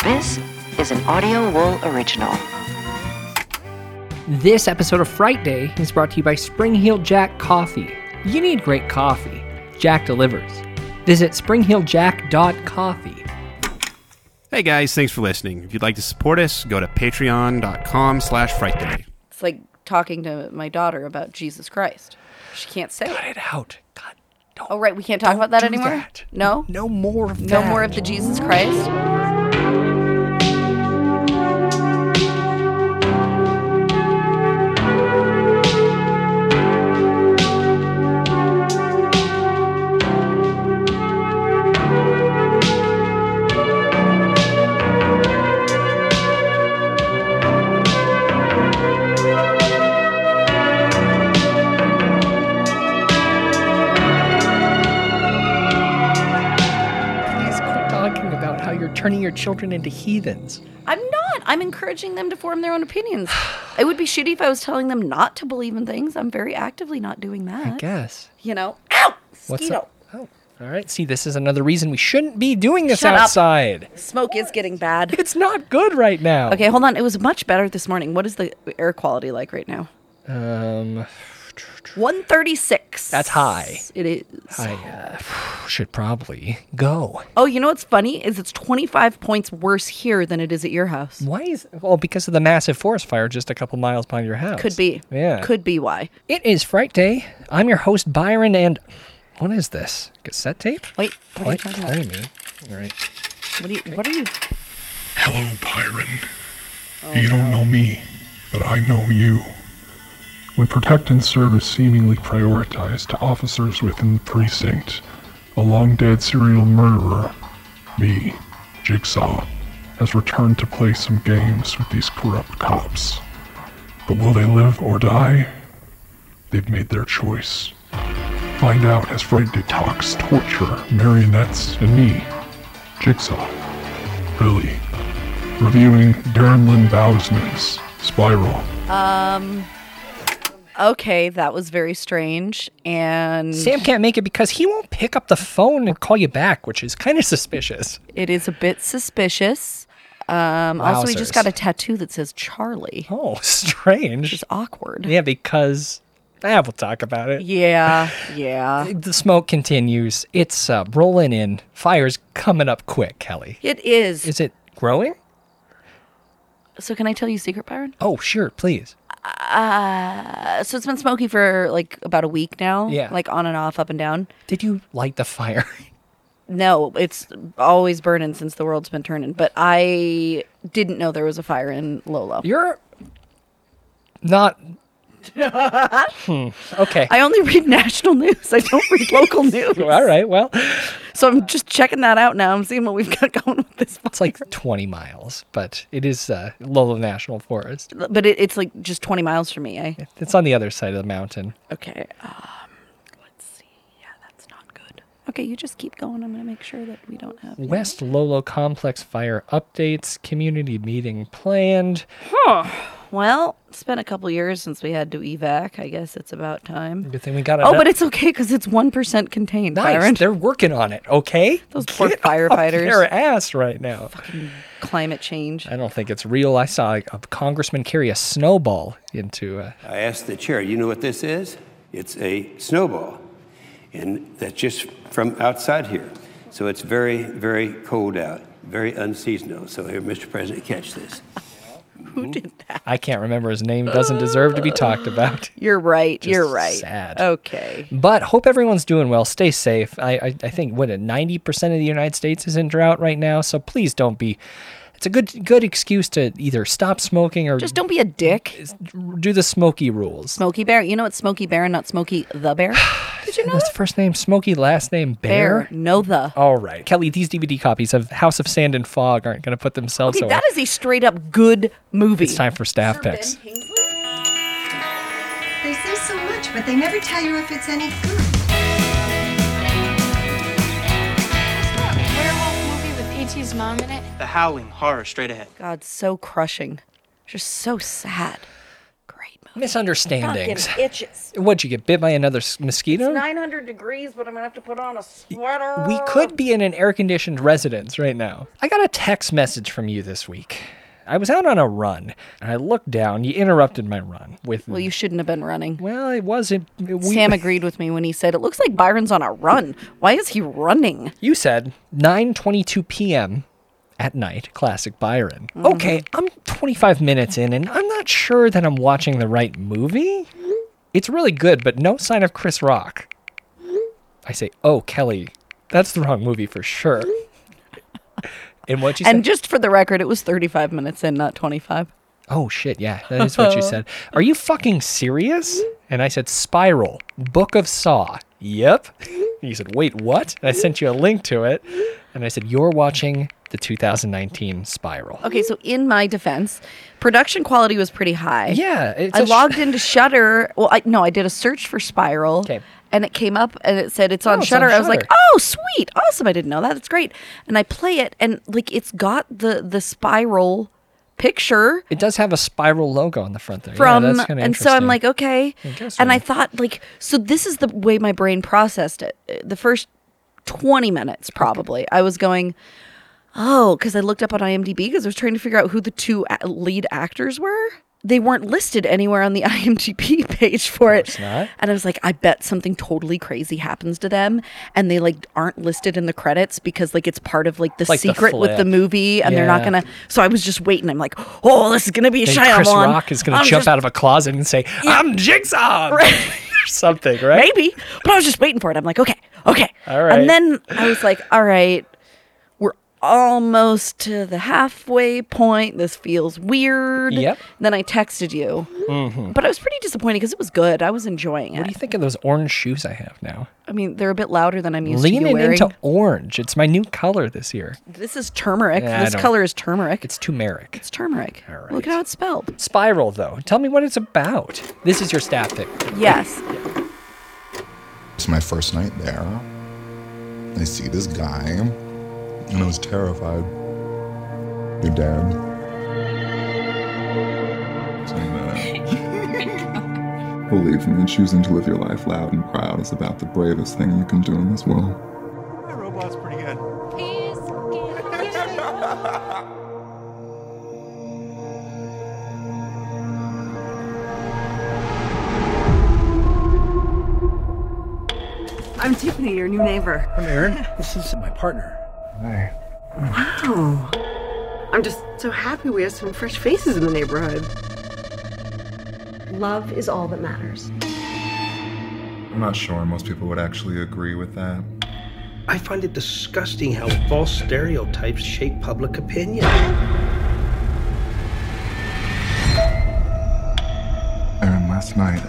This is an Audio Wool original. This episode of Fright Day is brought to you by Spring Heel Jack Coffee. You need great coffee. Jack delivers. Visit springheeljack.coffee. Hey guys, thanks for listening. If you'd like to support us, go to patreon.com/frightday. It's like talking to my daughter about Jesus Christ. She can't say Cut it. it out. God, don't. Oh, right, we can't talk about that do anymore? that. No? No more of that. No more of the Jesus Christ? Turning your children into heathens. I'm not. I'm encouraging them to form their own opinions. It would be shitty if I was telling them not to believe in things. I'm very actively not doing that. I guess. You know? Ow! What's Mosquito. up? Oh, all right. See, this is another reason we shouldn't be doing this Shut up. outside. Smoke is getting bad. It's not good right now. Okay, hold on. It was much better this morning. What is the air quality like right now? 136. That's high. It is. I should probably go. Oh, you know what's funny is it's 25 points worse here than it is at your house. Why is... Well, because of the massive forest fire just a couple miles behind your house. Could be. Yeah. Could be why. It is Fright Day. I'm your host, Byron, and... What is this? Cassette tape? Wait, what are you talking about? Play me. All right. What are you... Hello, Byron. You don't know me, but I know you. When Protect and Serve is seemingly prioritized to officers within the precinct, a long-dead serial murderer, me, Jigsaw, has returned to play some games with these corrupt cops. But will they live or die? They've made their choice. Find out as Fright Day talks torture, marionettes, and me, Jigsaw. Really. Reviewing Darren Lynn Bousman's Spiral. Okay, that was very strange, and... Sam can't make it because he won't pick up the phone and call you back, which is kind of suspicious. It is a bit suspicious. Also, he just Wowzers. got a tattoo that says Charlie. Oh, strange. It's awkward. Yeah, because... we'll talk about it. Yeah. The smoke continues. It's rolling in. Fire's coming up quick, Kelly. It is. Is it growing? So can I tell you a secret, Byron? Oh, sure, please. So it's been smoky for like about a week now. Yeah. Like on and off, up and down. Did you light the fire? No, it's always burning since the world's been turning. But I didn't know there was a fire in Lolo. You're not... Okay. I only read national news. I don't read local news. All right, well... So I'm just checking that out now. I'm seeing what we've got going with this fire. It's like 20 miles, but it is Lolo National Forest. But it's like just 20 miles from me, eh? It's on the other side of the mountain. Okay. Let's see. Yeah, that's not good. Okay, you just keep going. I'm going to make sure that we don't have... West Lolo Complex fire updates, community meeting planned. Well, it's been a couple years since we had to evac. I guess it's about time. Good thing we got it. Oh, but it's okay because it's 1% contained, nice. Byron. They're working on it, okay? Those poor Get firefighters. Off their ass right now. Climate change. I don't think it's real. I saw a congressman carry a snowball into... I asked the chair, you know what this is? It's a snowball. And that's just from outside here. So it's very, very cold out, very unseasonal. So here, Mr. President, catch this. Who did that? I can't remember his name. Doesn't deserve to be talked about. You're right. Just You're right. sad. Okay. But hope everyone's doing well. Stay safe. I think, 90% of the United States is in drought right now, so please don't be... It's a good excuse to either stop smoking or... Just don't be a dick. do the Smokey rules. Smokey Bear. You know it's Smokey Bear and not Smokey the Bear? Did you know That's that? first name Smokey, last name Bear? No the. All right. Kelly, these DVD copies of House of Sand and Fog aren't going to put themselves Okay, away. that is a straight up good movie. It's time for staff picks. They say so much, but they never tell you if it's any good. Werewolf movie with P.T.'s mom in it. The Howling, horror straight ahead. God, so crushing. Just so sad. Great Misunderstandings. Fucking itches. What'd you get bit by another mosquito? It's 900 degrees, but I'm gonna have to put on a sweater. We could be in an air-conditioned residence right now. I got a text message from you this week. I was out on a run, and I looked down. You interrupted my run with... Well, you shouldn't have been running. Well, it wasn't... Sam agreed with me when he said, it looks like Byron's on a run. Why is he running? You said 9:22 p.m. at night, classic Byron. Okay, I'm 25 minutes in, and I'm not sure that I'm watching the right movie. It's really good, but no sign of Chris Rock. I say, oh, Kelly, that's the wrong movie for sure. And what you said? And just for the record, it was 35 minutes in, not 25. Oh, shit, yeah, that is what you said. Are you fucking serious? And I said, Spiral, Book of Saw. Yep. And you said, wait, what? And I sent you a link to it. And I said, you're watching the 2019 Spiral. Okay, so in my defense, production quality was pretty high. Yeah. I logged into Shudder. Well, I did a search for Spiral. Okay. And it came up and it said it's on it's on Shudder. I was like, Shudder. oh, sweet. Awesome. I didn't know that. That's great. And I play it and like it's got the Spiral picture. It does have a Spiral logo on the front there. From yeah, that's kinda and so I'm interesting. like, okay. guess And so. I thought like, so this is the way my brain processed it. The first 20 minutes probably. I was going, oh, because I looked up on IMDb because I was trying to figure out who the two lead actors were. They weren't listed anywhere on the IMDb page for it. course not. And I was like, I bet something totally crazy happens to them. And they like aren't listed in the credits because like it's part of like the Like the secret with the flip. movie. And they're not Yeah. going to. So I was just waiting. I'm like, oh, this is going to be a Maybe Shyamalan. Chris Rock is going I'm to jump just- out of a closet and say, I'm Jigsaw! Right. or something, right? Maybe. But I was just waiting for it. I'm like, okay. All right. And then I was like, all right, we're almost to the halfway point. This feels weird. Yep. Then I texted you. But I was pretty disappointed because it was good. I was enjoying What do it. you think of those orange shoes I have now? I mean, they're a bit louder than I'm used to Leaning you wearing. into orange. It's my new color this year. This is turmeric. Yeah, I This don't- color is turmeric. It's turmeric. It's turmeric. All right. Look at how it's spelled. Spiral, though. Tell me what it's about. This is your staff pick. Yes. It's my first night there. I see this guy, and I was terrified. You're dead. Saying that. Believe me, choosing to live your life loud and proud is about the bravest thing you can do in this world. That robot's pretty good. I'm Tiffany, your new neighbor. I'm Aaron. This is my partner. Hey. Wow. I'm just so happy we have some fresh faces in the neighborhood. Love is all that matters. I'm not sure most people would actually agree with that. I find it disgusting how false stereotypes shape public opinion. Aaron, last night,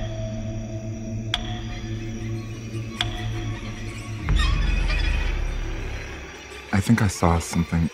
I think I saw something.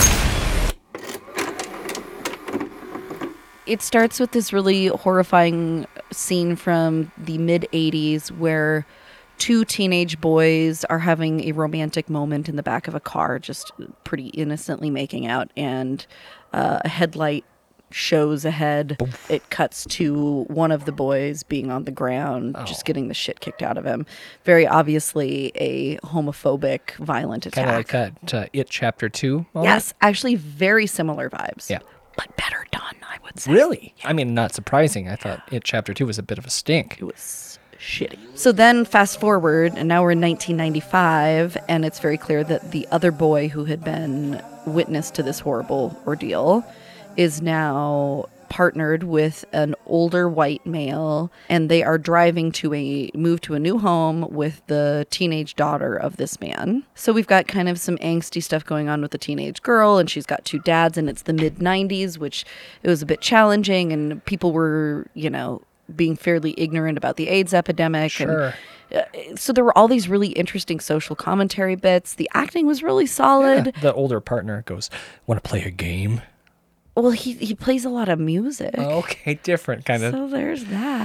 It starts with this really horrifying scene from the mid-'80s where two teenage boys are having a romantic moment in the back of a car, just pretty innocently making out, and a headlight shows ahead. Oof. It cuts to one of the boys being on the ground, just Oh. getting the shit kicked out of him. Very obviously a homophobic, violent attack. Kind of like that It Chapter 2 moment? Yes, actually very similar vibes. Yeah. But better done, I would say. Really? I mean, not surprising. I thought It Chapter 2 was a bit of a stink. It was shitty. So then fast forward, and now we're in 1995, and it's very clear that the other boy who had been witness to this horrible ordeal is now partnered with an older white male, and they are driving to move to a new home with the teenage daughter of this man. So we've got kind of some angsty stuff going on with the teenage girl, and she's got two dads, and it's the mid-90s, which it was a bit challenging, and people were, being fairly ignorant about the AIDS epidemic. Sure. And, so there were all these really interesting social commentary bits. The acting was really solid. The older partner goes, want to play a game? Well, he plays a lot of music. Okay, different kind of. So there's that.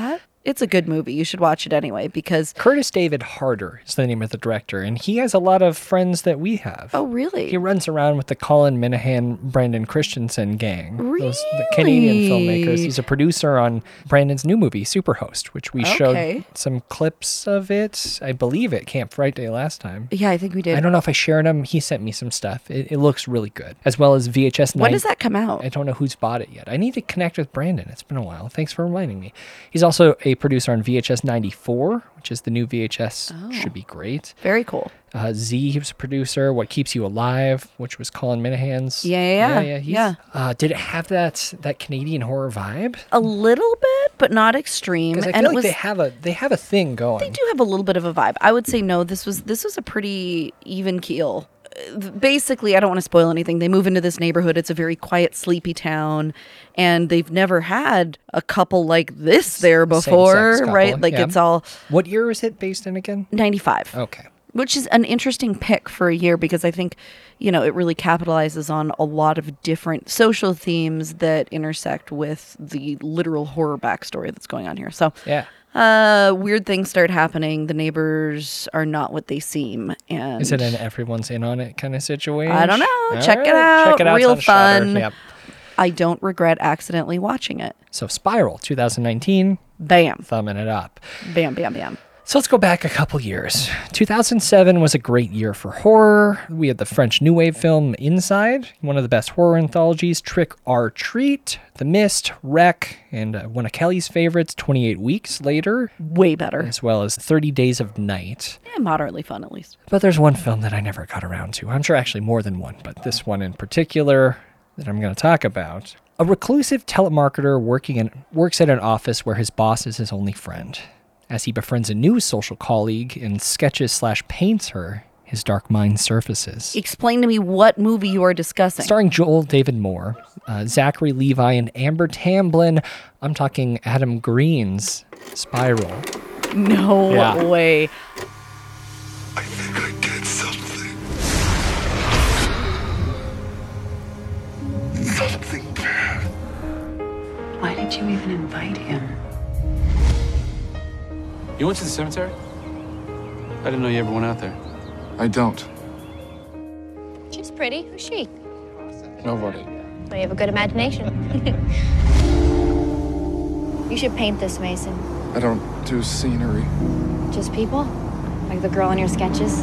It's a good movie. You should watch it anyway because... Curtis David Harder is the name of the director, and he has a lot of friends that we have. Oh, really? He runs around with the Colin Minihan, Brandon Christensen gang. Really? The Canadian filmmakers. He's a producer on Brandon's new movie, Superhost, which we showed some clips of it. I believe at Camp Fright Day last time. Yeah, I think we did. I don't know if I shared them. He sent me some stuff. It looks really good. As well as VHS 9. When does that come out? I don't know who's bought it yet. I need to connect with Brandon. It's been a while. Thanks for reminding me. He's also a producer on VHS 94, which is the new VHS. Should be great. Very cool. Z, he was a producer. What Keeps You Alive, which was Colin Minihan's. Yeah. Did it have that Canadian horror vibe? A little bit, but not extreme. Because I feel like they have a thing going. They do have a little bit of a vibe. I would say no. This was a pretty even keel. Basically, I don't want to spoil anything. They move into this neighborhood. It's a very quiet, sleepy town, and they've never had a couple like this there before, right? Like it's all. What year is it based in again? 95. Okay. Which is an interesting pick for a year because I think, it really capitalizes on a lot of different social themes that intersect with the literal horror backstory that's going on here. So, weird things start happening. The neighbors are not what they seem. And is it an everyone's in on it kind of situation? I don't know. Check it out. Check it out. Real fun. Yep. I don't regret accidentally watching it. So Spiral, 2019. Bam. Thumbing it up. Bam, bam, bam. So let's go back a couple years. 2007 was a great year for horror. We had the French New Wave film Inside, one of the best horror anthologies, Trick or Treat, The Mist, Wreck, and one of Kelly's favorites, 28 Weeks Later. Way better. As well as 30 Days of Night. Yeah, moderately fun at least. But there's one film that I never got around to. I'm sure actually more than one, but this one in particular that I'm going to talk about. A reclusive telemarketer works at an office where his boss is his only friend. As he befriends a new social colleague and sketches/paints her, his dark mind surfaces. Explain to me what movie you are discussing. Starring Joel David Moore, Zachary Levi, and Amber Tamblyn. I'm talking Adam Green's Spiral. No way. I think I did something. Something bad. Why did you even invite him? You went to the cemetery? I didn't know you ever went out there. I don't. She's pretty. Who's she? Nobody. Well, you have a good imagination. You should paint this, Mason. I don't do scenery. Just people? Like the girl in your sketches?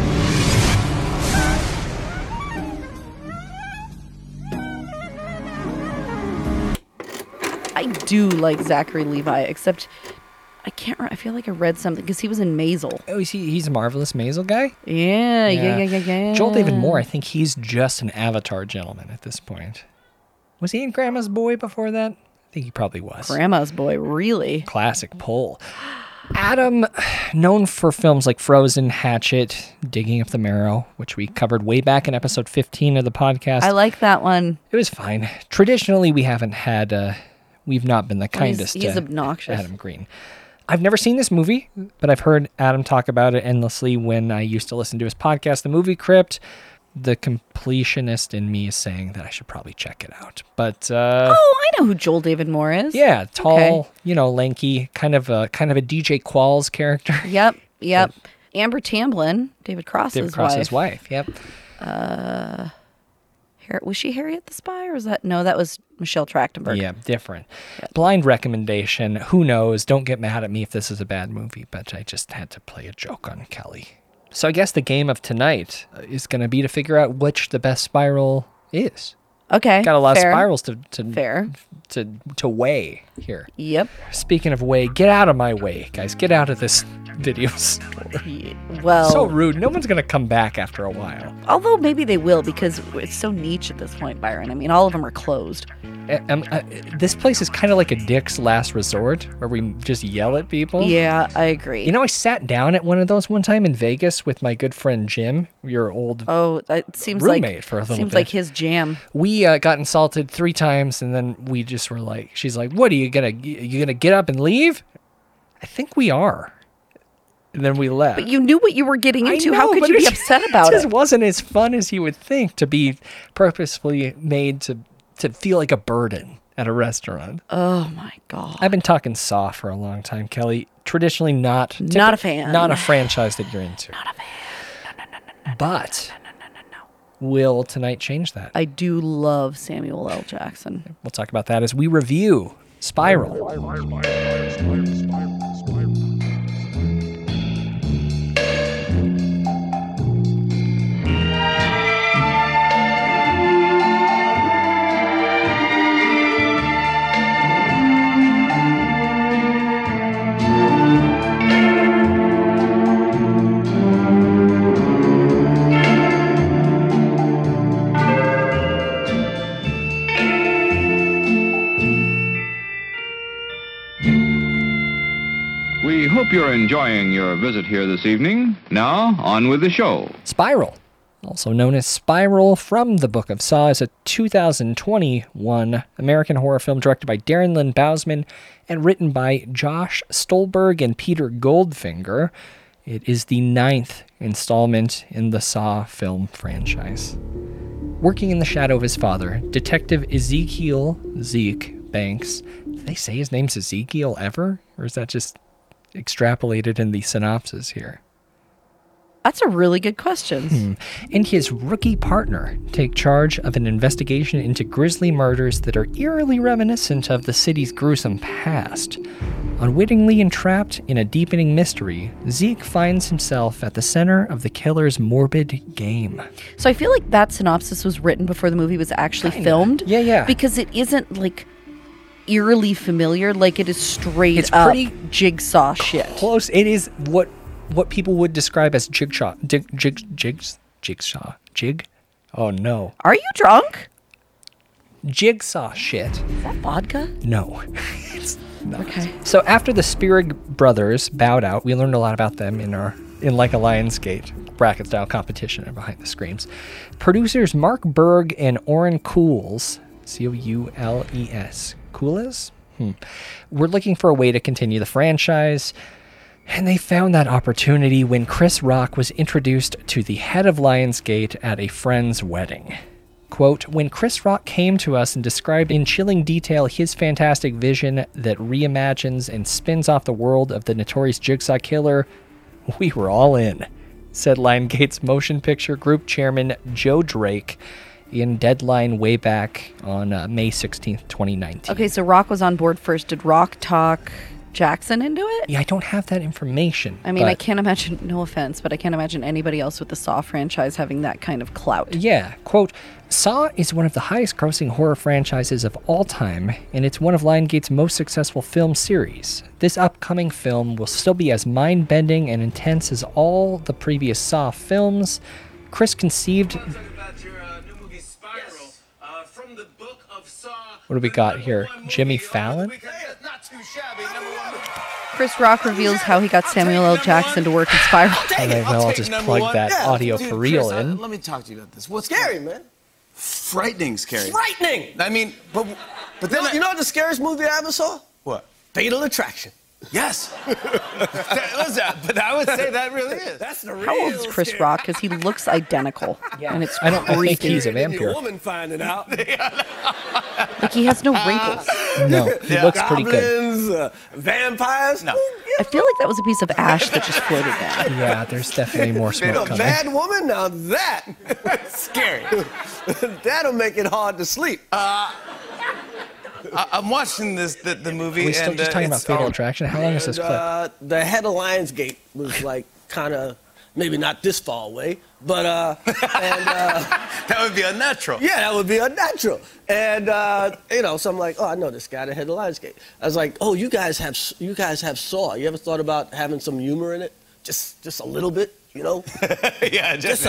I do like Zachary Levi, except I can't remember. I feel like I read something because he was in Maisel. Oh, he's a Marvelous Maisel guy? Yeah. Joel David Moore, I think he's just an Avatar gentleman at this point. Was he in Grandma's Boy before that? I think he probably was. Grandma's Boy, really? Classic pull. Adam, known for films like Frozen, Hatchet, Digging Up the Marrow, which we covered way back in episode 15 of the podcast. I like that one. It was fine. Traditionally, we haven't had... we've not been the kindest he's obnoxious. Adam Green. I've never seen this movie, but I've heard Adam talk about it endlessly when I used to listen to his podcast, The Movie Crypt. The completionist in me is saying that I should probably check it out. But I know who Joel David Moore is. Yeah, tall, lanky, kind of a DJ Qualls character. Yep. Amber Tamblyn, David Cross's wife. Yep. Was she Harriet the Spy, or was that... No, that was Michelle Trachtenberg. Yeah, different. Yeah. Blind recommendation. Who knows? Don't get mad at me if this is a bad movie, but I just had to play a joke on Kelly. So I guess the game of tonight is going to be to figure out which the best Spiral is. Okay. Got a lot of spirals to weigh here. Yep. Speaking of weigh, get out of my way, guys. Get out of this video store. Well, so rude. No one's going to come back after a while. Although maybe they will, because it's so niche at this point, Byron. I mean, all of them are closed. This place is kind of like a Dick's Last Resort, where we just yell at people. Yeah, I agree. I sat down at one of those one time in Vegas with my good friend Jim, your old it seems roommate for a little bit. Seems like his jam. We got insulted 3 times, and then we just were like, she's like, "What are you gonna get up and leave?" I think we are. And then we left. But you knew what you were getting into. How could you be upset about it? It just wasn't as fun as you would think to be purposefully made to feel like a burden at a restaurant. Oh my God. I've been talking Saw for a long time, Kelly. Traditionally not a fan. Not a franchise that you're into. Not a fan. No. But will tonight change that? I do love Samuel L. Jackson. We'll talk about that as we review Spiral. We hope you're enjoying your visit here this evening. Now, on with the show. Spiral, also known as Spiral from the Book of Saw, is a 2021 American horror film directed by Darren Lynn Bousman and written by Josh Stolberg and Peter Goldfinger. It is the 9th installment in the Saw film franchise. Working in the shadow of his father, Detective Ezekiel Zeke Banks. Did they say his name's Ezekiel ever? Or is that just extrapolated in the synopsis here? That's a really good question. And his rookie partner take charge of an investigation into grisly murders that are eerily reminiscent of the city's gruesome past. Unwittingly entrapped in a deepening mystery, Zeke finds himself at the center of the killer's morbid game. So I feel like that synopsis was written before the movie was actually filmed. Yeah. Because it isn't like eerily familiar, like it is straight It's up pretty Jigsaw shit. Close. It is what people would describe as jigsaw. Jig? Oh no. Are you drunk? Jigsaw shit. Is that vodka? No. It's not. Okay. So after the Spierig brothers bowed out, we learned a lot about them in Like a Lionsgate bracket style competition and Behind the Screams. Producers Mark Berg and Oren Coules, Coules, Coules? We're looking for a way to continue the franchise, and they found that opportunity when Chris Rock was introduced to the head of Lionsgate at a friend's wedding. Quote, when Chris Rock came to us and described in chilling detail his fantastic vision that reimagines and spins off the world of the notorious Jigsaw Killer, we were all in, said Lionsgate's motion picture group chairman Joe Drake in Deadline way back on May 16th, 2019. Okay, so Rock was on board first. Did Rock talk Jackson into it? Yeah, I don't have that information. I mean, I can't imagine, no offense, but I can't imagine anybody else with the Saw franchise having that kind of clout. Yeah, quote, Saw is one of the highest grossing horror franchises of all time, and it's one of Lionsgate's most successful film series. This upcoming film will still be as mind-bending and intense as all the previous Saw films. Chris conceived... What do we got here? Jimmy Fallon? Chris Rock reveals how he got Samuel L. Jackson to work in Spiral. And then I'll just plug that audio for real in. Let me talk to you about this. What's scary, man? Frightening scary. Frightening! I mean, but then you know what the scariest movie I ever saw? What? Fatal Attraction. Yes. But I would say that really is. That's the real. How old is Chris Rock? Because he looks identical. Yeah. And it's I don't creepy. think he's a vampire. Woman finding out. Like he has no wrinkles. No, he looks pretty good. Goblins, vampires. No. I feel like that was a piece of ash that just floated down. Yeah, there's definitely more smoke A coming. bad woman? Now that Scary. that'll make it hard to sleep. I'm watching the movie. Are we still and, just talking about Fatal Attraction? How long is this clip? The head of Lionsgate was like kind of maybe not this far away, but that would be unnatural. Yeah, that would be unnatural. And so I'm like, oh, I know this guy, the head of Lionsgate. I was like, oh, you guys have Saw. You ever thought about having some humor in it? Just a little bit, you know? Yeah, just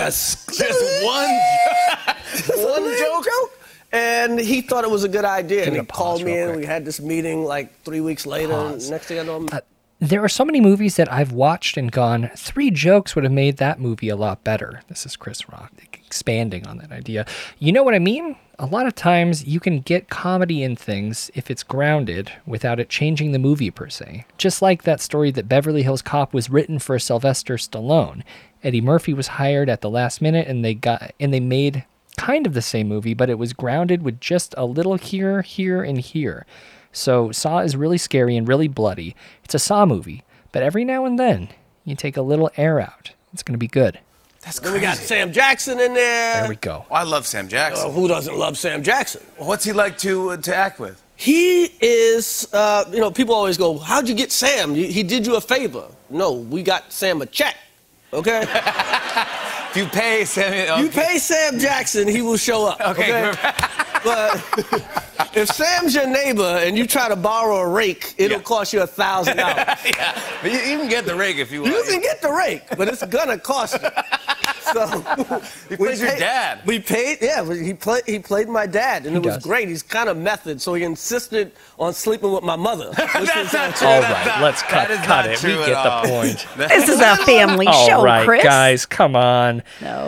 one joke. And he thought it was a good idea. And he called me in. quick. We had this meeting like 3 weeks later. And next thing I know, There are so many movies that I've watched and gone, 3 jokes would have made that movie a lot better. This is Chris Rock expanding on that idea. You know what I mean? A lot of times you can get comedy in things if it's grounded without it changing the movie per se. Just like that story that Beverly Hills Cop was written for Sylvester Stallone. Eddie Murphy was hired at the last minute and they made kind of the same movie, but it was grounded with just a little here, here, and here. So Saw is really scary and really bloody. It's a Saw movie, but every now and then you take a little air out. It's going to be good. That's Then crazy. we got Sam Jackson in there. There we go. Oh, I love Sam Jackson. Who doesn't love Sam Jackson? What's he like to act with? He is, people always go, how'd you get Sam? He did you a favor. No, we got Sam a check, okay? If you pay Sam... Okay. You pay Sam Jackson, he will show up, okay? But if Sam's your neighbor and you try to borrow a rake, it'll cost you $1,000. Yeah, but you can get the rake if you want. You can get the rake, but it's gonna cost you. So he plays your dad. We paid, he played my dad, and it was great. He's kind of method, so he insisted on sleeping with my mother. That's not true. All right, let's cut it. We get the point. This is a family show, all right, Chris. Guys, come on. No,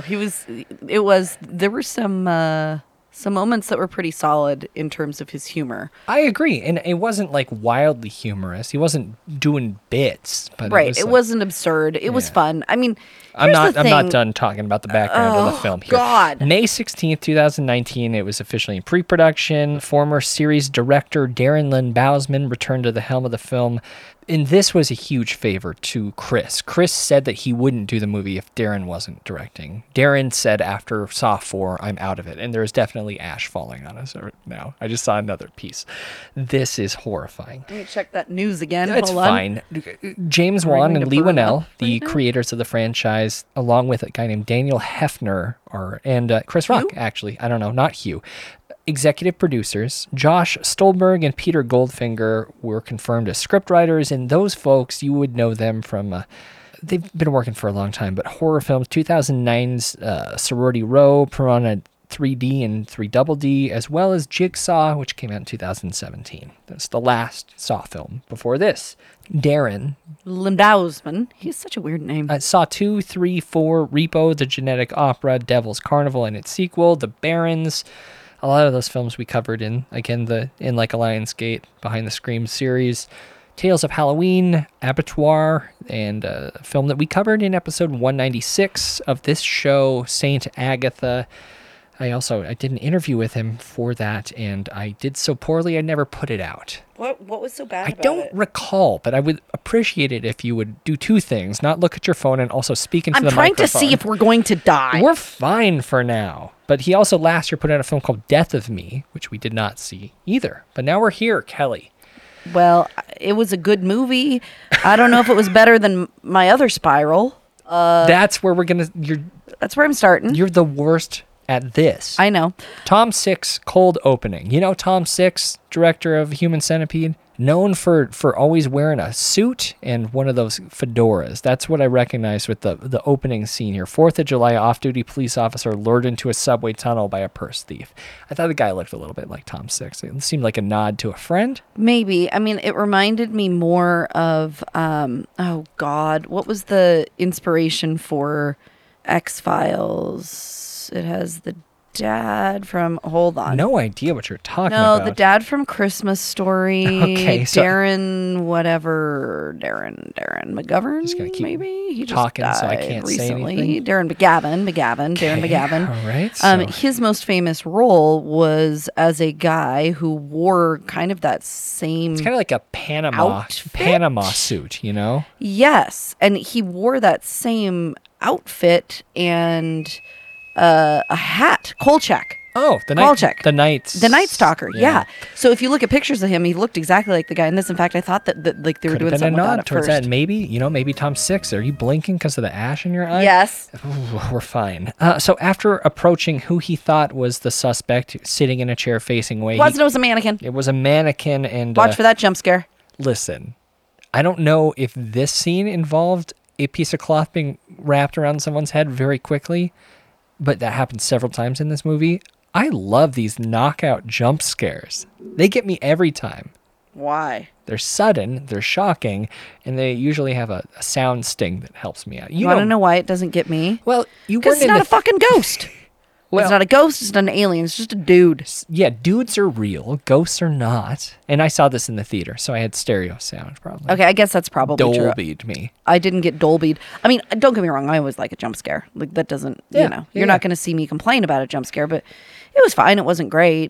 there were some moments that were pretty solid in terms of his humor. I agree, and it wasn't like wildly humorous. He wasn't doing bits, but it wasn't absurd. It was fun. I mean, I'm here's the not thing. done talking about the background of the film here. God. May 16th, 2019, it was officially in pre-production. Former series director Darren Lynn Bousman returned to the helm of the film. And this was a huge favor to Chris. Chris said that he wouldn't do the movie if Darren wasn't directing. Darren said after Saw 4, I'm out of it. And there's definitely ash falling on us right now. I just saw another piece. This is horrifying. Let me check that news again. It's Hold on. fine. James Wan going and to Lee burn Winnell, up the right now? creators of the franchise, along with a guy named Daniel Hefner, and Chris Rock, actually. I don't know, not Hugh. Executive producers Josh Stolberg and Peter Goldfinger were confirmed as scriptwriters, and those folks, you would know them from, they've been working for a long time, but horror films, 2009's Sorority Row, Piranha 3D and 3DD, as well as Jigsaw, which came out in 2017. That's the last Saw film before this. Darren Lindhausman. He's such a weird name. Saw 2, 3, 4, Repo, The Genetic Opera, Devil's Carnival and its sequel, The Barons. A lot of those films we covered in, again, the In Like a Lion's Gate, Behind the Scream series. Tales of Halloween, Abattoir, and a film that we covered in episode 196 of this show, Saint Agatha. I did an interview with him for that, and I did so poorly I never put it out. What was so bad I about don't it? recall, but I would appreciate it if you would do two things: not look at your phone and also speak into the microphone. I'm trying to see if we're going to die. We're fine for now. But he also last year put out a film called Death of Me, which we did not see either. But now we're here, Kelly. Well, it was a good movie. I don't know if it was better than my other Spiral. That's where we're gonna. That's where I'm starting. You're the worst at this. I know. Tom Six, cold opening. You know Tom Six, director of Human Centipede, known for always wearing a suit and one of those fedoras. That's what I recognize with the opening scene here. 4th of July, off-duty police officer lured into a subway tunnel by a purse thief. I thought the guy looked a little bit like Tom Six. It seemed like a nod to a friend. Maybe. I mean, it reminded me more of, oh God, what was the inspiration for X-Files? It has the dad from, hold on. No idea what you're talking about. No, the dad from Christmas Story. Okay, so Darren McGovern. Just gonna keep maybe he just talking died so I can't say recently. anything. Darren McGavin. Darren McGavin. All right. So. His most famous role was as a guy who wore kind of that same. It's kind of like a Panama suit, you know? Yes, and he wore that same outfit and a hat, Kolchak. Oh, the Night Stalker. Yeah. So if you look at pictures of him, he looked exactly like the guy in this. In fact, I thought that like they were doing something with that at towards first. that. Maybe Tom Six. Are you blinking because of the ash in your eye? Yes. Ooh, we're fine. So after approaching who he thought was the suspect sitting in a chair facing away, It was a mannequin. It was a mannequin, and Watch for that jump scare. Listen, I don't know if this scene involved a piece of cloth being wrapped around someone's head very quickly, but that happens several times in this movie. I love these knockout jump scares. They get me every time. Why? They're sudden, they're shocking, and they usually have a sound sting that helps me out. You want to know why it doesn't get me? Well, you because weren't it's not a fucking ghost. It's not a ghost, it's not an alien, it's just a dude. Yeah, dudes are real, ghosts are not. And I saw this in the theater, so I had stereo sound probably. Okay, I guess that's probably true. Dolby'd me. I didn't get Dolby'd. I mean, don't get me wrong, I always like a jump scare. Like, that doesn't, you're not going to see me complain about a jump scare, but it was fine. It wasn't great.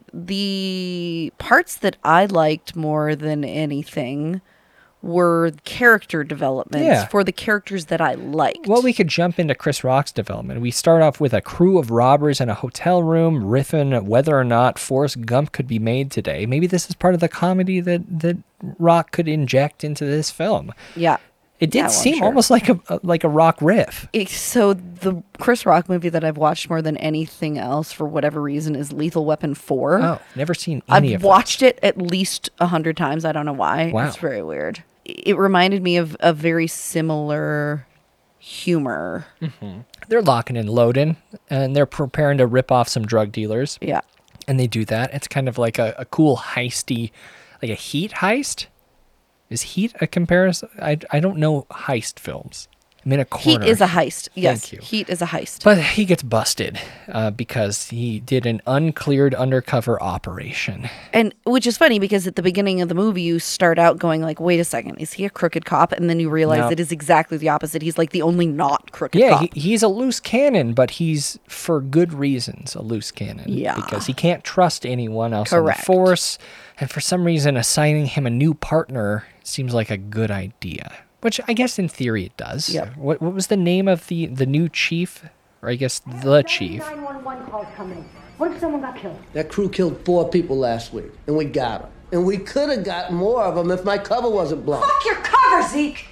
The parts that I liked more than anything were character developments for the characters that I liked. Well, we could jump into Chris Rock's development. We start off with a crew of robbers in a hotel room, riffing whether or not Forrest Gump could be made today. Maybe this is part of the comedy that Rock could inject into this film. Yeah. It did seem almost like a Rock riff. So the Chris Rock movie that I've watched more than anything else, for whatever reason, is Lethal Weapon 4. Oh, never seen any of I've watched it at least 100 times. I don't know why. Wow. It's very weird. It reminded me of a very similar humor. Mm-hmm. They're locking and loading, and they're preparing to rip off some drug dealers. Yeah. And they do that. It's kind of like a cool heisty, like a Heat heist. Is Heat a comparison? I don't know heist films. I'm in a corner. Heat is a heist. Yes, Thank you. Heat is a heist. But he gets busted because he did an uncleared undercover operation. And which is funny because at the beginning of the movie, you start out going like, wait a second, is he a crooked cop? And then you realize it is exactly the opposite. He's like the only not crooked cop. Yeah, he's a loose cannon, but he's for good reasons a loose cannon. Yeah. Because he can't trust anyone else on the force. And for some reason, assigning him a new partner seems like a good idea. Which I guess in theory it does. Yep. What was the name of the new chief? Or I guess the chief. 911 calls coming. What if someone got killed? That crew killed 4 people last week, and we got them. And we could have got more of them if my cover wasn't blown. Fuck your cover, Zeke!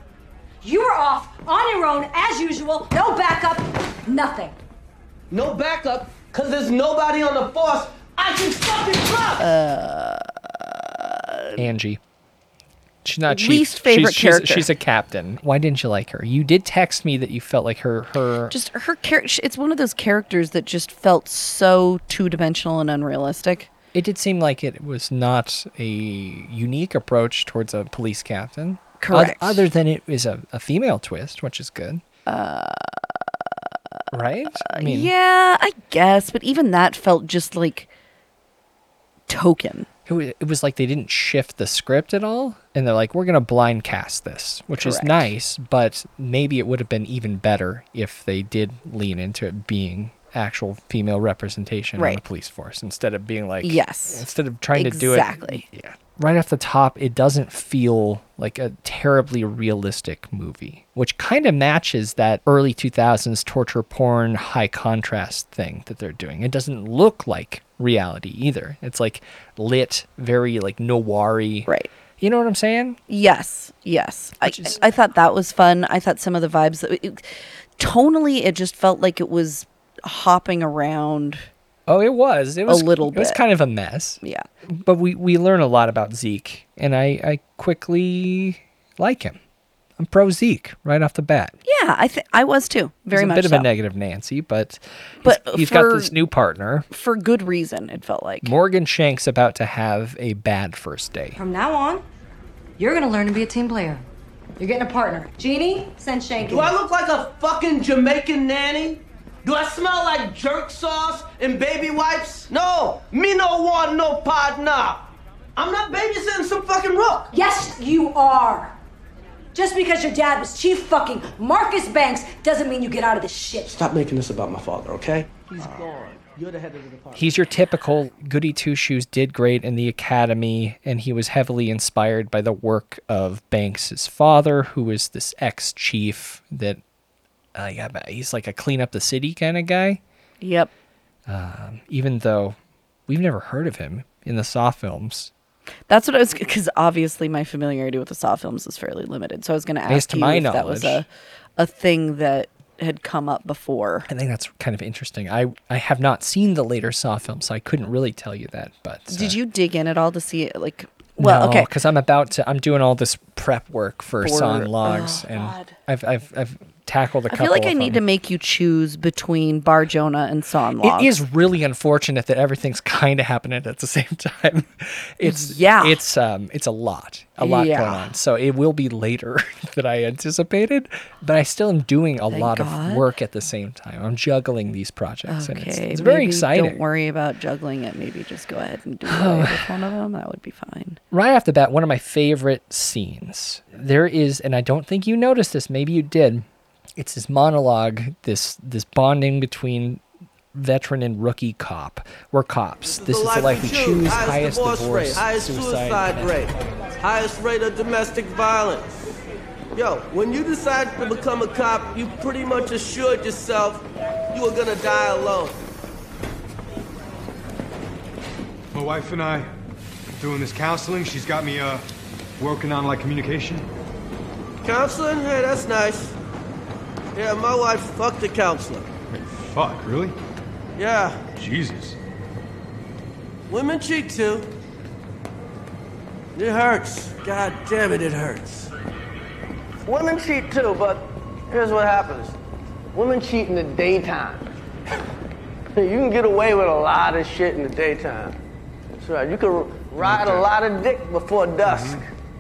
You were off on your own, as usual. No backup, nothing. No backup, because there's nobody on the force I can fucking trust! Angie. She's not chief. Least favorite character. She's a captain. Why didn't you like her? You did text me that you felt like her... Just her character. It's one of those characters that just felt so two-dimensional and unrealistic. It did seem like it was not a unique approach towards a police captain. Correct. Other than it is a female twist, which is good. Right? I mean, yeah, I guess. But even that felt just like token. It was like they didn't shift the script at all. And they're like, we're going to blind cast this, which is nice. But maybe it would have been even better if they did lean into it being actual female representation in the police force instead of being like, instead of trying to do it. Exactly. Yeah. Right off the top, it doesn't feel like a terribly realistic movie, which kind of matches that early 2000s torture porn high contrast thing that they're doing. It doesn't look like reality either. It's like lit, very like noir-y. Right. You know what I'm saying? Yes. I thought that was fun. I thought some of the vibes, tonally, it just felt like it was hopping around. Oh, it was a little bit. It was kind of a mess. Yeah. But we learn a lot about Zeke, and I quickly like him. I'm pro Zeke right off the bat. Yeah, I was too. Very much. He's a bit of a negative Nancy, but he's got this new partner. For good reason, it felt like. Morgan Shank's about to have a bad first day. From now on, you're gonna learn to be a team player. You're getting a partner. Jeannie, send Shank. Do I look like a fucking Jamaican nanny? Do I smell like jerk sauce and baby wipes? No, me no want no partner. I'm not babysitting some fucking rook. Yes, you are. Just because your dad was chief fucking Marcus Banks doesn't mean you get out of this shit. Stop making this about my father, okay? He's gone. You're the head of the department. He's your typical goody two-shoes, did great in the academy, and he was heavily inspired by the work of Banks' father, who was this ex-chief that he's like a clean up the city kind of guy. Yep. Even though we've never heard of him in the Saw films. That's what I was, because obviously my familiarity with the Saw films is fairly limited. So I was going to ask you if that was a thing that had come up before. I think that's kind of interesting. I have not seen the later Saw films, so I couldn't really tell you that. But did you dig in at all to see it? Like, well, no, okay, because I'm doing all this prep work for Saw and Logs, and I've tackle the I couple feel like I of need to them. make you choose between Bar Jonah and Saw and Log. It is really unfortunate that everything's kind of happening at the same time. It's a lot going Yeah. on. So it will be later than I anticipated, but I still am doing a lot God. of work at the same time. I'm juggling these projects, and Okay, it's very maybe exciting. Don't worry about juggling it. Maybe just go ahead and do away with one of them. That would be fine. Right off the bat, one of my favorite scenes. There is, and I don't think you noticed this, maybe you did. It's this monologue, this bonding between veteran and rookie cop. We're cops. This is the life we choose. Highest divorce rate, highest suicide rate, highest rate of domestic violence. Yo, when you decide to become a cop, you pretty much assured yourself you were gonna die alone. My wife and I are doing this counseling. She's got me working on like communication. Counseling? Hey, that's nice. Yeah, my wife fucked a counselor. Wait, fuck, really? Yeah. Jesus. Women cheat too. It hurts. God damn it, it hurts. Women cheat too, but here's what happens. Women cheat in the daytime. You can get away with a lot of shit in the daytime. That's right. You can ride a lot of dick before dusk.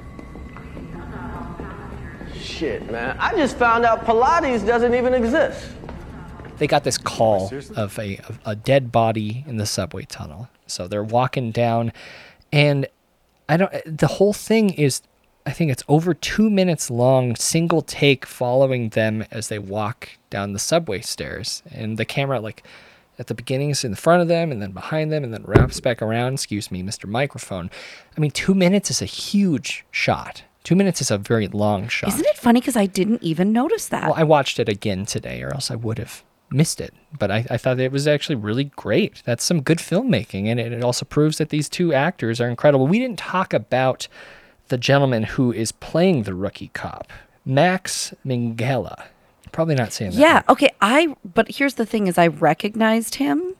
Shit, man. I just found out Pilates doesn't even exist. They got this call of a dead body in the subway tunnel. So they're walking down, and the whole thing is, I think it's over 2 minutes long, single take following them as they walk down the subway stairs. And the camera, like, at the beginning is in front of them and then behind them and then wraps back around. Excuse me, Mr. Microphone. I mean, 2 minutes is a huge shot. 2 minutes is a very long shot. Isn't it funny? Because I didn't even notice that. Well, I watched it again today, or else I would have missed it. But I thought it was actually really great. That's some good filmmaking, and it also proves that these two actors are incredible. We didn't talk about the gentleman who is playing the rookie cop, Max Minghella. Probably not saying that. Yeah. Okay. But here's the thing: is I recognized him,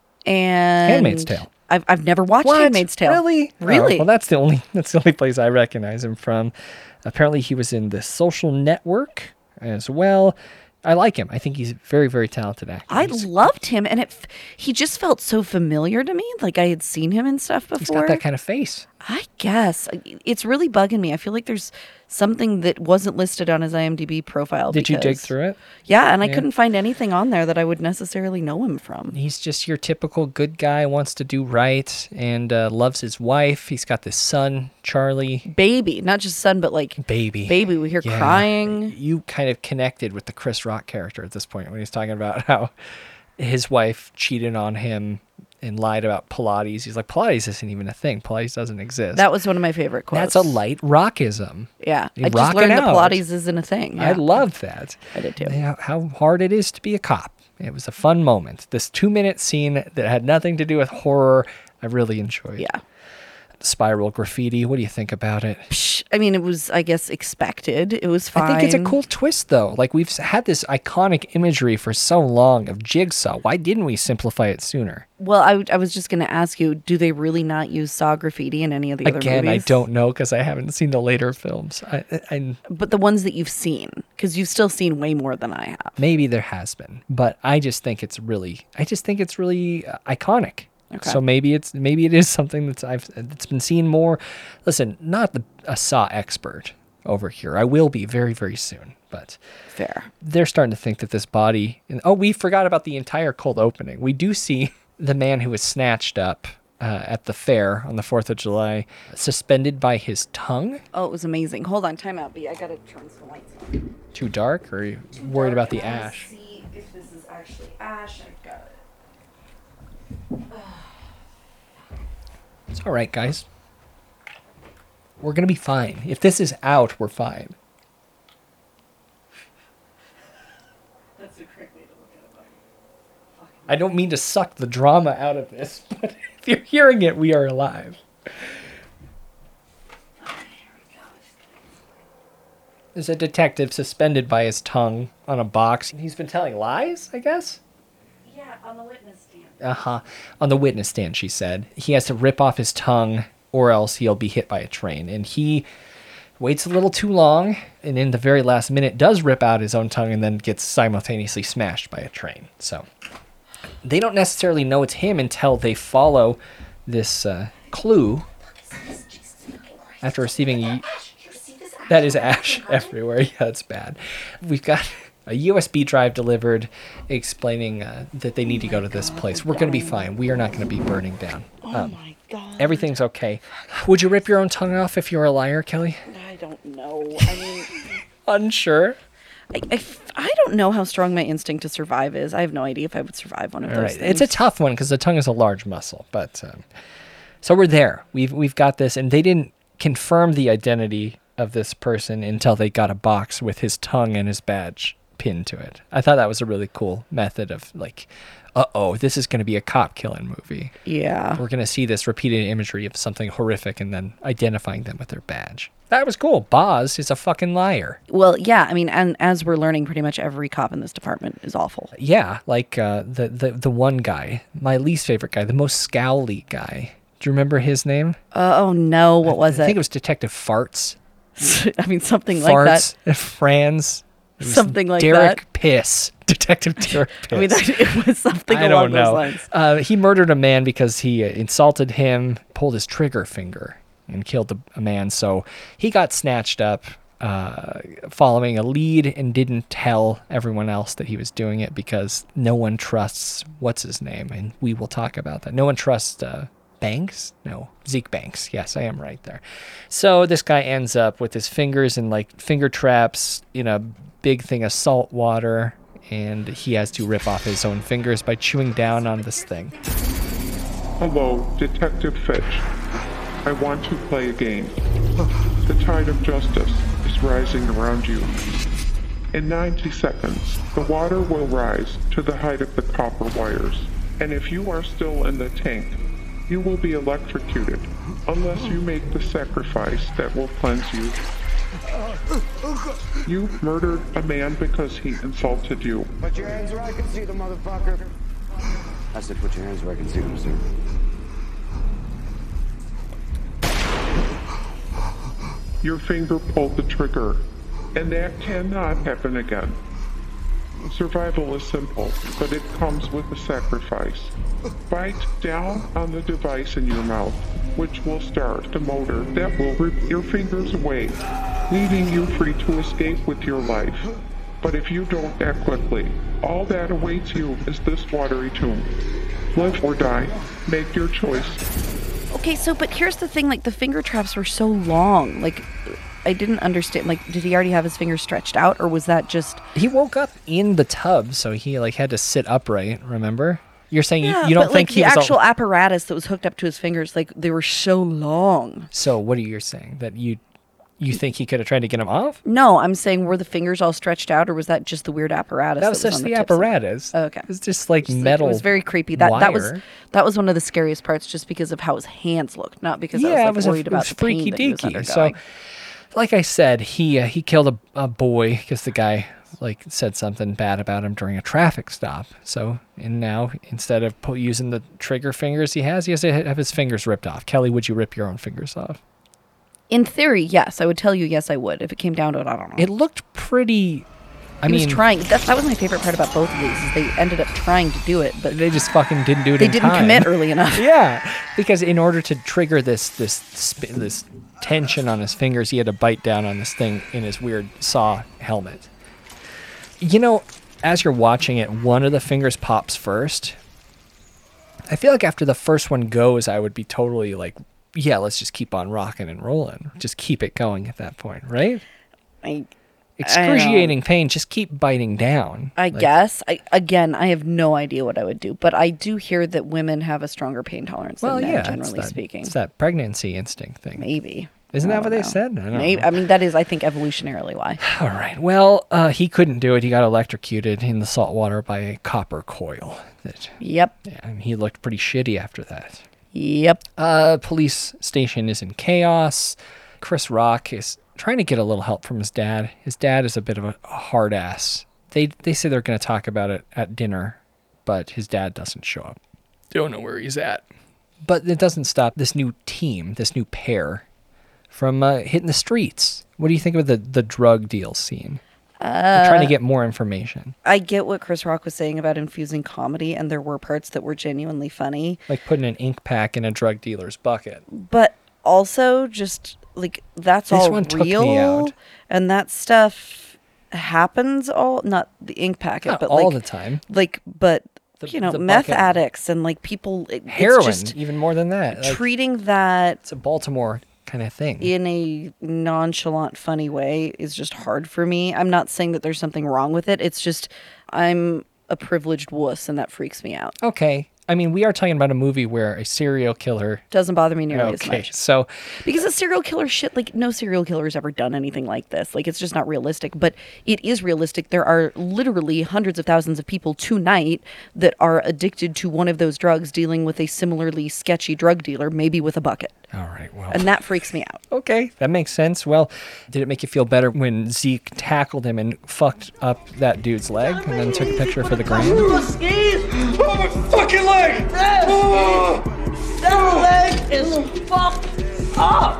and Handmaid's Tale. I've never watched Handmaid's Tale. Really? Really? Oh, well, that's the only place I recognize him from. Apparently, he was in The Social Network as well. I like him. I think he's a very, very talented actor. I loved him, and he just felt so familiar to me. Like I had seen him in stuff before. He's got that kind of face. I guess it's really bugging me. I feel like there's something that wasn't listed on his IMDb profile. Did you dig through it? Yeah, and I couldn't find anything on there that I would necessarily know him from. He's just your typical good guy, wants to do right, and loves his wife. He's got this son, Charlie. Baby, not just son, but like baby. Baby, we hear crying. You kind of connected with the Chris Rock character at this point when he's talking about how his wife cheated on him and lied about Pilates. He's like, Pilates isn't even a thing. Pilates doesn't exist. That was one of my favorite quotes. That's a light rockism. Yeah. You I just rock it learned that out. Pilates isn't a thing. I Yeah. love that. I did too. How hard it is to be a cop. It was a fun moment. This 2-minute scene that had nothing to do with horror, I really enjoyed. Yeah. Spiral graffiti. What do you think about it? I mean, it was, I guess, expected. It was fine. I think it's a cool twist, though. Like, we've had this iconic imagery for so long of Jigsaw. Why didn't we simplify it sooner? Well, I was just going to ask you, do they really not use Saw graffiti in any of the other movies? Again, I don't know because I haven't seen the later films. But the ones that you've seen, because you've still seen way more than I have. Maybe there has been, but I just think it's really iconic. Okay. So maybe it is something that's been seen more. Listen, not a Saw expert over here. I will be very, very soon, but fair. They're starting to think that this body. We forgot about the entire cold opening. We do see the man who was snatched up at the fair on the 4th of July, suspended by his tongue. Oh, it was amazing. Hold on, time out, B. I gotta turn some lights on. Too dark, or are you worried about the ash? See if this is actually ash. I've got it. It's all right, guys. We're going to be fine. If this is out, we're fine. That's a great way to look at it. I don't mean to suck the drama out of this, but if you're hearing it, we are alive. There's a detective suspended by his tongue on a box. He's been telling lies, I guess? Yeah, on the witness stand. On the witness stand, she said. He has to rip off his tongue or else he'll be hit by a train. And he waits a little too long, and in the very last minute does rip out his own tongue and then gets simultaneously smashed by a train. So they don't necessarily know it's him until they follow this clue after receiving... That is ash everywhere. Yeah, it's bad. We've got a USB drive delivered explaining that they need to go to this place. We're going to be fine. We are not going to be burning down. Oh my God. Everything's okay. Would you rip your own tongue off if you were a liar, Kelly? I don't know. I mean... Unsure? I don't know how strong my instinct to survive is. I have no idea if I would survive one of those things. It's a tough one because the tongue is a large muscle. But so we're there. We've got this. And they didn't confirm the identity of this person until they got a box with his tongue and his badge pinned to it. I thought that was a really cool method of like, this is going to be a cop killing movie. Yeah. We're going to see this repeated imagery of something horrific and then identifying them with their badge. That was cool. Boz is a fucking liar. Well, yeah, I mean, and as we're learning, pretty much every cop in this department is awful. Yeah, like the one guy, my least favorite guy, the most scowly guy. Do you remember his name? Oh, no. What was it? I think it was Detective Farts. I mean, something like that. Farts, Franz. Something like Derek that. Piss. Detective Derek Piss. I mean, it was something along those lines. He murdered a man because he insulted him, pulled his trigger finger, and killed a man. So he got snatched up following a lead and didn't tell everyone else that he was doing it because no one trusts, what's his name? And we will talk about that. No one trusts... Banks? No, Zeke Banks. Yes, I am right there. So this guy ends up with his fingers in like finger traps in a big thing of salt water, and he has to rip off his own fingers by chewing down on this thing. Hello, Detective Fitch. I want to play a game. The tide of justice is rising around you. In 90 seconds, the water will rise to the height of the copper wires, and if you are still in the tank, you will be electrocuted unless you make the sacrifice that will cleanse you. You murdered a man because he insulted you. Put your hands where I can see them, motherfucker. I said put your hands where I can see them, sir. Your finger pulled the trigger, and that cannot happen again. Survival is simple, but it comes with a sacrifice. Bite down on the device in your mouth, which will start the motor that will rip your fingers away, leaving you free to escape with your life. But if you don't act quickly, all that awaits you is this watery tomb. Live or die. Make your choice. Okay, but here's the thing, like, the finger traps were so long. Like, I didn't understand. Like, did he already have his fingers stretched out, or was that just... He woke up in the tub, so he, like, had to sit upright, remember? You're saying you don't but, think like, he was... the actual apparatus that was hooked up to his fingers, like, they were so long. So what are you saying? That you think he could have tried to get him off? No, I'm saying, were the fingers all stretched out, or was that just the weird apparatus? That was just the apparatus. Oh, okay. It was just like metal. It was very creepy. That was one of the scariest parts, just because of how his hands looked, not because I was worried about the pain that he was undergoing. So, like I said, he killed a boy because the guy like said something bad about him during a traffic stop. So, and now instead of using the trigger fingers he has to have his fingers ripped off. Kelly, would you rip your own fingers off? In theory, yes. I would tell you yes, I would. If it came down to it, I don't know. It looked pretty... He was trying. That was my favorite part about both of these, is they ended up trying to do it, but... They just fucking didn't do it in time. They didn't commit early enough. Yeah, because in order to trigger this tension on his fingers, he had to bite down on this thing in his weird saw helmet. You know, as you're watching it, one of the fingers pops first. I feel like after the first one goes, I would be totally like... Yeah, let's just keep on rocking and rolling. Just keep it going at that point, right? Excruciating pain, just keep biting down. I guess. I have no idea what I would do, but I do hear that women have a stronger pain tolerance than men, generally speaking. It's that pregnancy instinct thing. Maybe. Isn't that what they said? I don't know. I mean, that is, I think, evolutionarily why. All right. Well, he couldn't do it. He got electrocuted in the salt water by a copper coil. Yep. Yeah, and he looked pretty shitty after that. Yep. Police station is in chaos. Chris Rock is trying to get a little help from his dad. His dad is a bit of a hard ass. They say they're going to talk about it at dinner, but his dad doesn't show up. Don't know where he's at. But it doesn't stop this new team, this new pair, from hitting the streets. What do you think of the drug deal scene? We're trying to get more information. I get what Chris Rock was saying about infusing comedy, and there were parts that were genuinely funny. Like putting an ink pack in a drug dealer's bucket. But also just like that's This all one took me real, out. and that stuff happens not the ink packet, Not but all like the time. Like, but The meth bucket. addicts and like people. Heroin, it's just even more than that. Like, treating that it's a Baltimore kind of thing. in a nonchalant, funny way is just hard for me. I'm not saying that there's something wrong with it. It's just I'm a privileged wuss, and that freaks me out. Okay. I mean, we are talking about a movie where a serial killer... Doesn't bother me nearly as Okay, much. so... Because a serial killer shit, like, no serial killer has ever done anything like this. Like, it's just not realistic. But it is realistic. There are literally hundreds of thousands of people tonight that are addicted to one of those drugs, dealing with a similarly sketchy drug dealer, maybe with a bucket. All right, well... And that freaks me out. Okay, that makes sense. Well, did it make you feel better when Zeke tackled him and fucked up that dude's leg and then took a picture for the gram? Oh, my fucking leg! That leg is fucked up!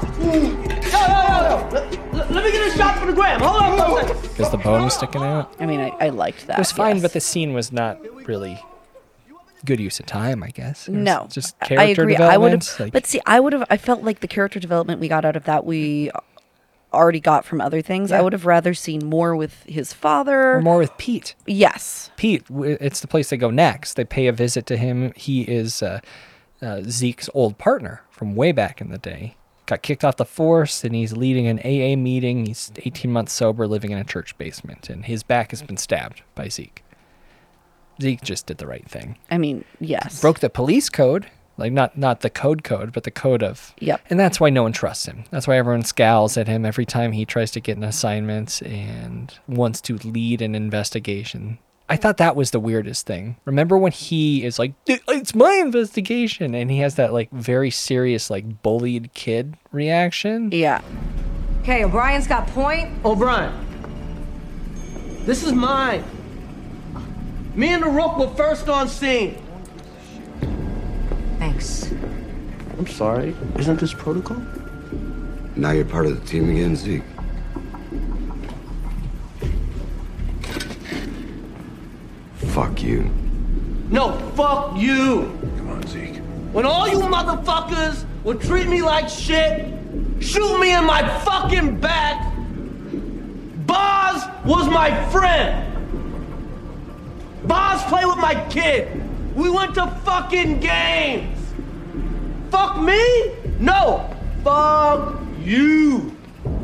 Yo. Let me get a shot for the gram. Hold on for a second. Because the bone was sticking out? I mean, I liked that. It was fine, yes. but the scene was not really good use of time, I guess. It was No, just I character agree. development. Like, But see, I felt like the character development we got out of that we already got from other things. Yeah. I would have rather seen more with his father. or more with Pete. Yes. Pete, it's the place they go next. They pay a visit to him. He is Zeke's old partner from way back in the day. Got kicked off the force, and he's leading an AA meeting. He's 18 months sober, living in a church basement, and his back has been stabbed by Zeke. Zeke just did the right thing. I mean, yes. Broke the police code, like not the code, but the code of... Yep. And that's why no one trusts him. That's why everyone scowls at him every time he tries to get an assignment and wants to lead an investigation. I thought that was the weirdest thing. Remember when he is like, it's my investigation, and he has that like very serious like bullied kid reaction? Yeah. Okay, O'Brien's got point. O'Brien, this is mine. Me and the Rook were first on scene. Thanks. I'm sorry. Isn't this protocol? Now you're part of the team again, Zeke. Fuck you. No, fuck you. Come on, Zeke. When all you motherfuckers would treat me like shit, shoot me in my fucking back, Boz was my friend. Boz played with my kid. We went to fucking games. Fuck me? No. Fuck you.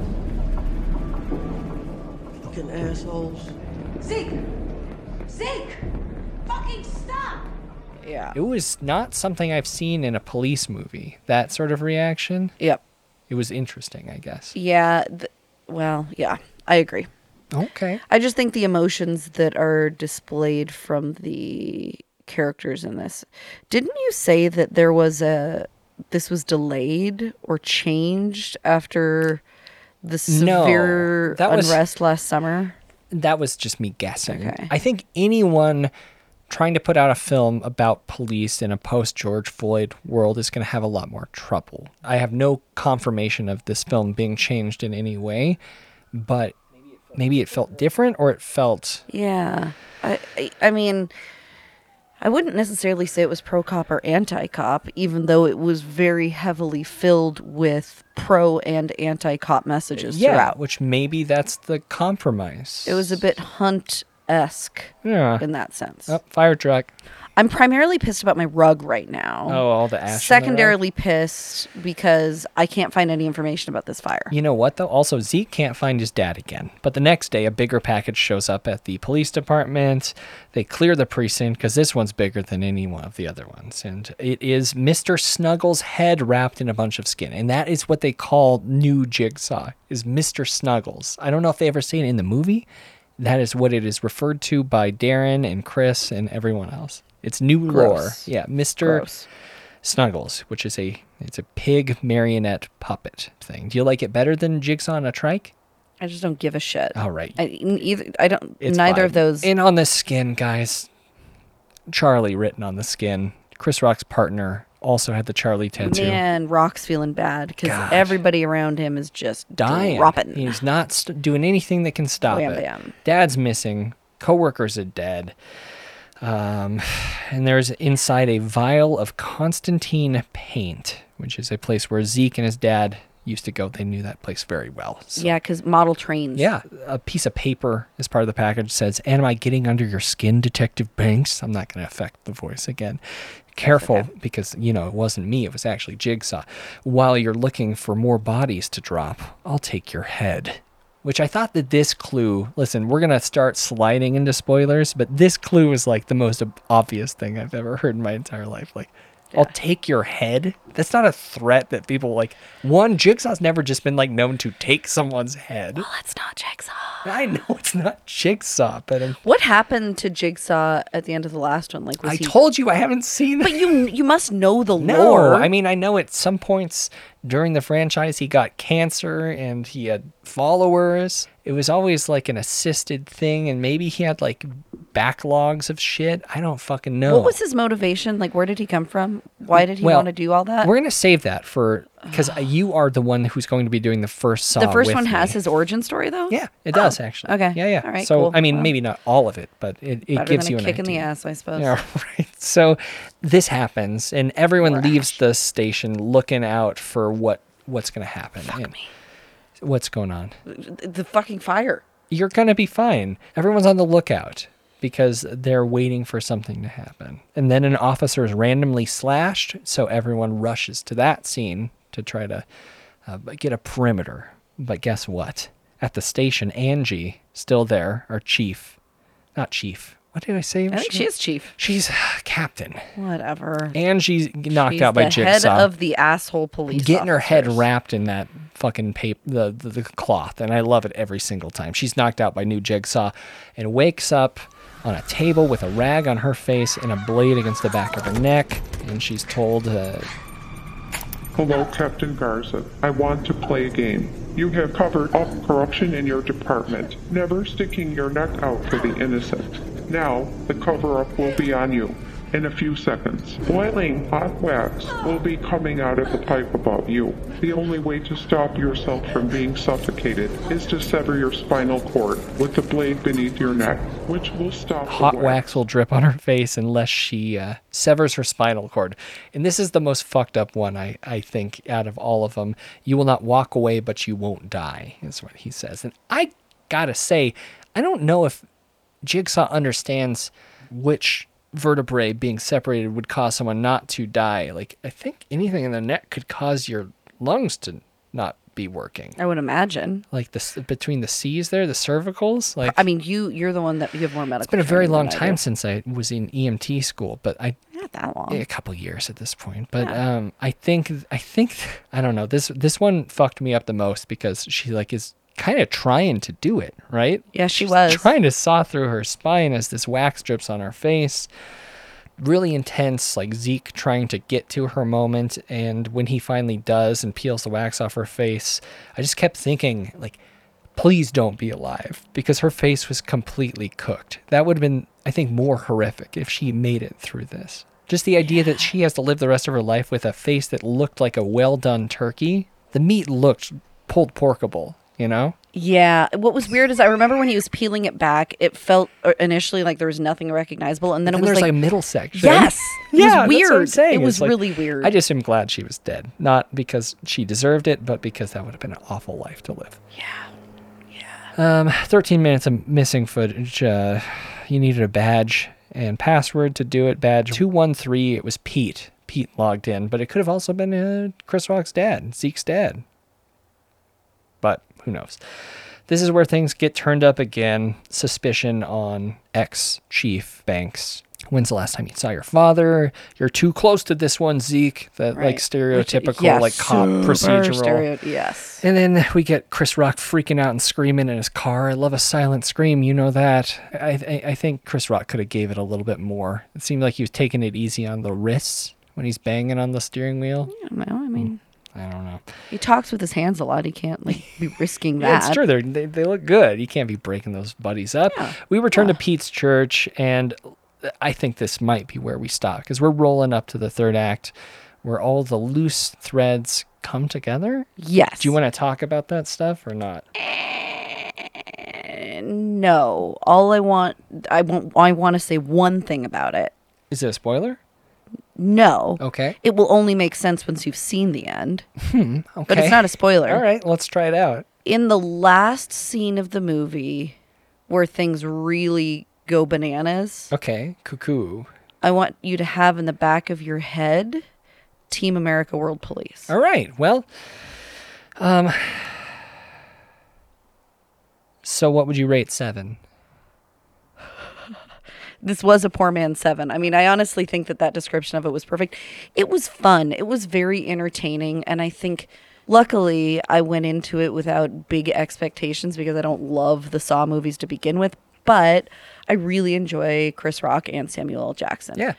Fucking assholes. Zeke! Zeke! Fucking stop! Yeah. It was not something I've seen in a police movie, that sort of reaction. Yep. It was interesting, I guess. Yeah. Well, yeah, I agree. Okay. I just think the emotions that are displayed from the characters in this. Didn't you say that this was delayed or changed after the severe unrest last summer? That was just me guessing. Okay. I think anyone trying to put out a film about police in a post-George Floyd world is going to have a lot more trouble. I have no confirmation of this film being changed in any way, but maybe it felt different, or it felt... Yeah. I mean, I wouldn't necessarily say it was pro-cop or anti-cop, even though it was very heavily filled with pro and anti-cop messages throughout. Which maybe that's the compromise. It was a bit Hunt-esque in that sense. Oh, fire truck. I'm primarily pissed about my rug right now. Oh, all the ash on the Secondarily pissed because I can't find any information about this fire. You know what, though? Also, Zeke can't find his dad again. But the next day, a bigger package shows up at the police department. They clear the precinct because this one's bigger than any one of the other ones. And it is Mr. Snuggles' head wrapped in a bunch of skin. And that is what they call New Jigsaw, is Mr. Snuggles. I don't know if they ever say it in the movie. That is what it is referred to by Darren and Chris and everyone else. It's new lore. Yeah, Mr. Snuggles, which is it's a pig marionette puppet thing. Do you like it better than Jigsaw on a trike? I just don't give a shit. All right. Neither of those. And on the skin, guys, Charlie written on the skin, Chris Rock's partner, also had the Charlie tattoo. Man, Rock's feeling bad because God. everybody around him is just Dying. dropping. He's not doing anything that can stop Bam, it. bam. Dad's missing. Coworkers are dead. And there's inside a vial of Constantine paint, which is a place where Zeke and his dad used to go. They knew that place very well. So. Yeah, because model trains. Yeah, a piece of paper as part of the package says, "Am I getting under your skin, Detective Banks?" I'm not going to affect the voice again. Careful, because, you know, it wasn't me. It was actually Jigsaw. While you're looking for more bodies to drop, I'll take your head. Which I thought that this clue, listen, we're going to start sliding into spoilers, but this clue is like the most obvious thing I've ever heard in my entire life. Like, I'll take your head. That's not a threat that people like. One, Jigsaw's never just been like known to take someone's head. Well, it's not Jigsaw. I know it's not Jigsaw, but what happened to Jigsaw at the end of the last one? Like, was I he... told you I haven't seen it. But you must know the No, lore. I mean, I know at some points during the franchise he got cancer and he had followers. It was always like an assisted thing, and maybe he had like backlogs of shit. I don't fucking know. What was his motivation? Like, where did he come from? Why did he want to do all that? We're going to save that for, because you are the one who's going to be doing the first Saw. The first with one me. has his origin story, though? Yeah, it does actually. Okay. Yeah, yeah. All right, so, cool. I mean, Well, maybe not all of it, but it better gives than you a an kick in the idea. ass, I suppose. Yeah, right. So this happens, and everyone leaves the station looking out for what's going to happen. Fuck and me. What's going on? The fucking fire. You're going to be fine. Everyone's on the lookout because they're waiting for something to happen. And then an officer is randomly slashed, so everyone rushes to that scene to try to get a perimeter. But guess what? At the station, Angie, still there, our chief. Not chief. What did I say? I think she is chief. She's captain. Whatever. Angie knocked She's out by the Jigsaw. head of the asshole police Getting her head officers. wrapped in that fucking paper, the cloth, and I love it every single time. She's knocked out by new Jigsaw and wakes up on a table with a rag on her face and a blade against the back of her neck, and she's told, Hello, Captain Garza. I want to play a game. You have covered up corruption in your department, never sticking your neck out for the innocent. Now, the cover-up will be on you. In a few seconds, boiling hot wax will be coming out of the pipe above you. The only way to stop yourself from being suffocated is to sever your spinal cord with the blade beneath your neck, which will stop hot the wax will drip on her face unless she severs her spinal cord. And this is the most fucked up one, I think, out of all of them. You will not walk away, but you won't die, is what he says. And I gotta say, I don't know if Jigsaw understands which vertebrae being separated would cause someone not to die. Like, I think anything in the neck could cause your lungs to not be working. I would imagine. Like between the C's there, the cervicals. Like, I mean, you're the one that you have more medical. it's been a very training long than I time do. since I was in EMT school, but Not that long. a couple years at this point. But I think I don't know. This one fucked me up the most because she like is kind of trying to do it, right? Yeah, she She's was. trying to saw through her spine as this wax drips on her face. Really intense, like Zeke trying to get to her moment, and when he finally does and peels the wax off her face, I just kept thinking, like, please don't be alive, because her face was completely cooked. That would have been, I think, more horrific if she made it through this. Just the idea that she has to live the rest of her life with a face that looked like a well-done turkey. The meat looked pulled porkable, you know? Yeah. What was weird is I remember when he was peeling it back, it felt initially like there was nothing recognizable, and then And it was there's like a middle section. Yes. It Yeah, was that's weird. what I'm saying. It was It's like, really weird. I just am glad she was dead. Not because she deserved it, but because that would have been an awful life to live. Yeah. 13 minutes of missing footage. You needed a badge and password to do it. Badge 213. It was Pete. Pete logged in, but it could have also been Chris Rock's dad, Zeke's dad. But who knows? This is where things get turned up again. Suspicion on ex-Chief Banks. When's the last time you saw your father? You're too close to this one, Zeke. That like stereotypical like cop procedural. Yes. And then we get Chris Rock freaking out and screaming in his car. I love a silent scream. You know that. I think Chris Rock could have gave it a little bit more. It seemed like he was taking it easy on the wrists when he's banging on the steering wheel. I don't know. I mean, I don't know. he talks with his hands a lot. He can't like be risking that. Yeah, it's true. They look good. You can't be breaking those buddies up. We return to Pete's church, and I think this might be where we stop because we're rolling up to the third act. where all the loose threads come together? Yes. Do you want to talk about that stuff or not? No. All I want to say one thing about it. Is it a spoiler? No. Okay. It will only make sense once you've seen the end. Okay. But it's not a spoiler. All right, let's try it out. In the last scene of the movie where things really go bananas. Okay, cuckoo. I want you to have in the back of your head Team America World Police. All right. Well, so what would you rate 7? This was a poor man's 7. I mean, I honestly think that description of it was perfect. It was fun. It was very entertaining. And I think, luckily, I went into it without big expectations because I don't love the Saw movies to begin with. But I really enjoy Chris Rock and Samuel L. Jackson. Yeah.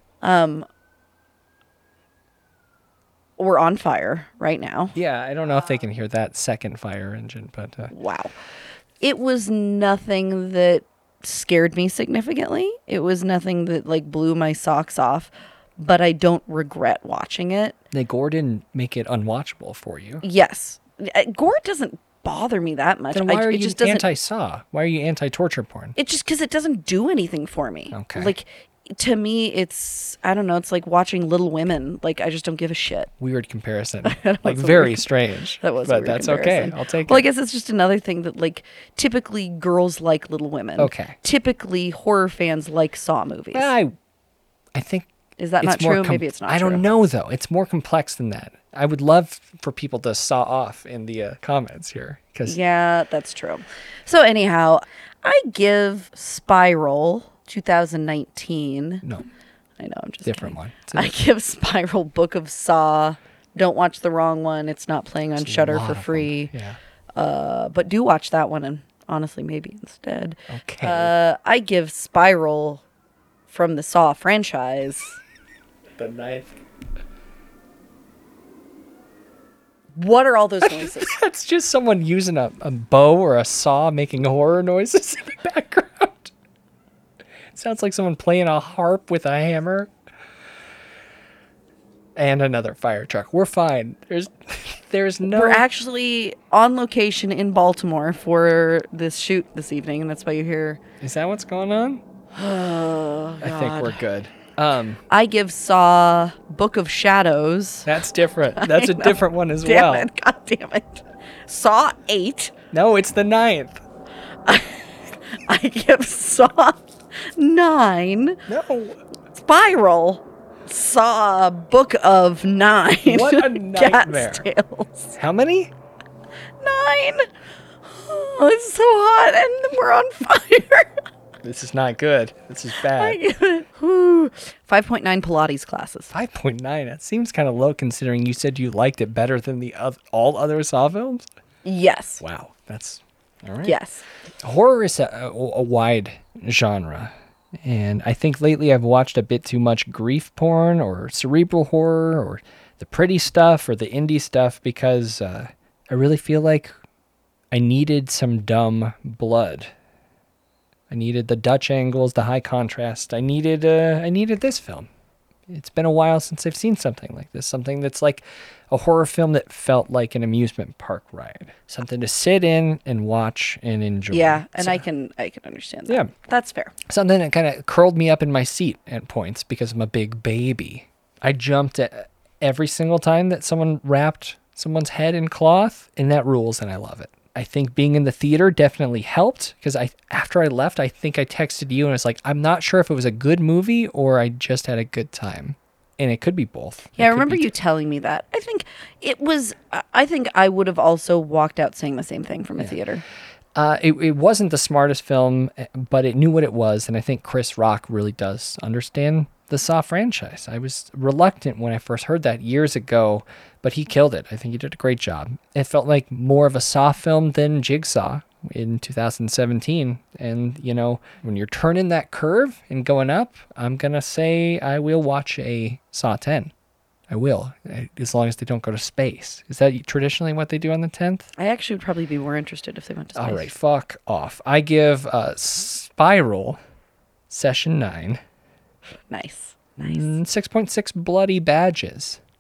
We're on fire right now. Yeah, I don't know if they can hear that second fire engine, but... Wow. It was nothing that scared me significantly. It was nothing that, like, blew my socks off, but I don't regret watching it. Gore didn't make it unwatchable for you. Yes. Gore doesn't bother me that much. Then why are it you just doesn't, anti-Saw? Why are you anti-torture porn? It's just because it doesn't do anything for me. Okay. Like, to me, it's, I don't know, it's like watching Little Women. Like, I just don't give a shit. Weird comparison. Like, very strange. That was but a weird that's comparison. okay. I'll take it. Well, I guess it's just another thing that, like, typically girls like Little Women. Okay. Typically horror fans like Saw movies. I think... Is that not true? Maybe it's not I true. don't know, though. It's more complex than that. I would love for people to saw off in the comments here. Yeah, that's true. So anyhow, I give Spiral 2019. No. I know, I'm just different kidding. one. I give Spiral Book of Saw. Don't watch the wrong one. It's not playing on Shudder for free. Yeah. But do watch that one, and honestly, maybe instead. Okay. I give Spiral from the Saw franchise. The knife. What are all those noises? That's just someone using a bow or a saw making horror noises in the background. It sounds like someone playing a harp with a hammer. And another fire truck. We're fine. There's no... We're actually on location in Baltimore for this shoot this evening, and that's why you hear... Is that what's going on? Oh, God. I think we're good. I give Saw Book of Shadows. That's different. That's a different one as Damn well. It. God damn it. Saw 8. No, it's the 9th. I give Saw 9. No. Spiral. Saw Book of 9. What a nightmare. Cat's Tales. How many? 9. Oh, it's so hot and we're on fire. This is not good. This is bad. I give it 5.9 Pilates classes. 5.9. That seems kind of low considering you said you liked it better than the all other Saw films. Yes. Wow, that's all right. Yes. Horror is a wide genre, and I think lately I've watched a bit too much grief porn or cerebral horror or the pretty stuff or the indie stuff because I really feel like I needed some dumb blood. I needed the Dutch angles, the high contrast. I needed this film. It's been a while since I've seen something like this. Something that's like a horror film that felt like an amusement park ride. Something to sit in and watch and enjoy. Yeah, and I can understand that. Yeah. That's fair. Something that kind of curled me up in my seat at points because I'm a big baby. I jumped at every single time that someone wrapped someone's head in cloth, and that rules, and I love it. I think being in the theater definitely helped because after I left, I think I texted you and it's like, I'm not sure if it was a good movie or I just had a good time. And it could be both. Yeah, I remember you telling me that. I think I would have also walked out saying the same thing from a theater. It wasn't the smartest film, but it knew what it was. And I think Chris Rock really does understand the Saw franchise. I was reluctant when I first heard that years ago, but he killed it. I think he did a great job. It felt like more of a Saw film than Jigsaw in 2017. And, you know, when you're turning that curve and going up, I'm going to say I will watch a Saw 10. I will, as long as they don't go to space. Is that traditionally what they do on the 10th? I actually would probably be more interested if they went to space. All right, fuck off. I give Spiral Session 9. Nice. 6.6 bloody badges.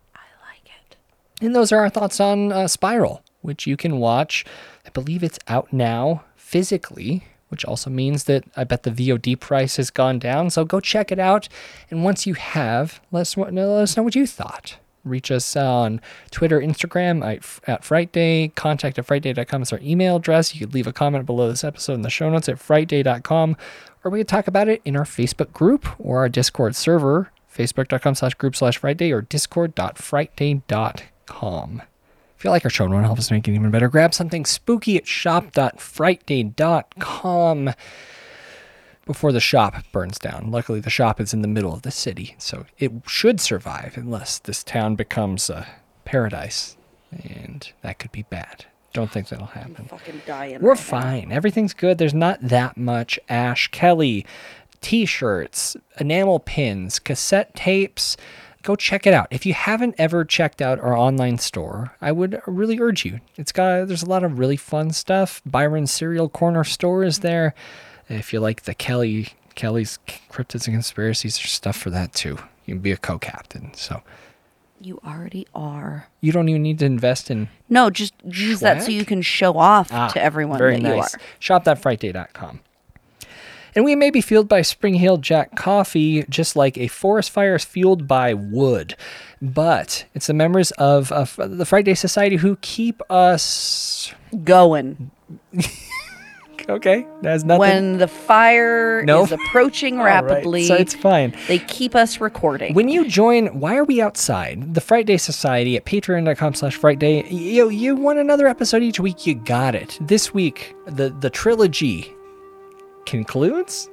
And those are our thoughts on Spiral, which you can watch. I believe it's out now physically, which also means that I bet the VOD price has gone down. So go check it out. And once you have, let us know what you thought. Reach us on Twitter, Instagram at Fright Day. Contact at frightday.com is our email address. You could leave a comment below this episode in the show notes at frightday.com. Or we could talk about it in our Facebook group or our Discord server, facebook.com/group/frightday or discord.frightday.com. If you like our show and want to help us make it even better, grab something spooky at shop.frightday.com before the shop burns down. Luckily, the shop is in the middle of the city, so it should survive unless this town becomes a paradise, and that could be bad. Don't think that'll happen. Fucking dying. We're fine. Everything's good. There's not that much Ash Kelly t-shirts, enamel pins, cassette tapes. Go check it out. If you haven't ever checked out our online store, I would really urge you. There's a lot of really fun stuff. Byron's Cereal Corner store is there. If you like the Kelly's Cryptids and Conspiracies, there's stuff for that too. You can be a co-captain. So you already are. You don't even need to invest in. No, just use that so you can show off to everyone that you are. Shop.frightday.com. And we may be fueled by Spring Hill Jack coffee, just like a forest fire is fueled by wood. But it's the members of the Fright Day Society who keep us going. Okay, that has nothing. When the fire is approaching rapidly, so it's fine. They keep us recording. When you join, why are we outside? The Fright Day Society at patreon.com/frightday. You want another episode each week, you got it. This week, the trilogy concludes.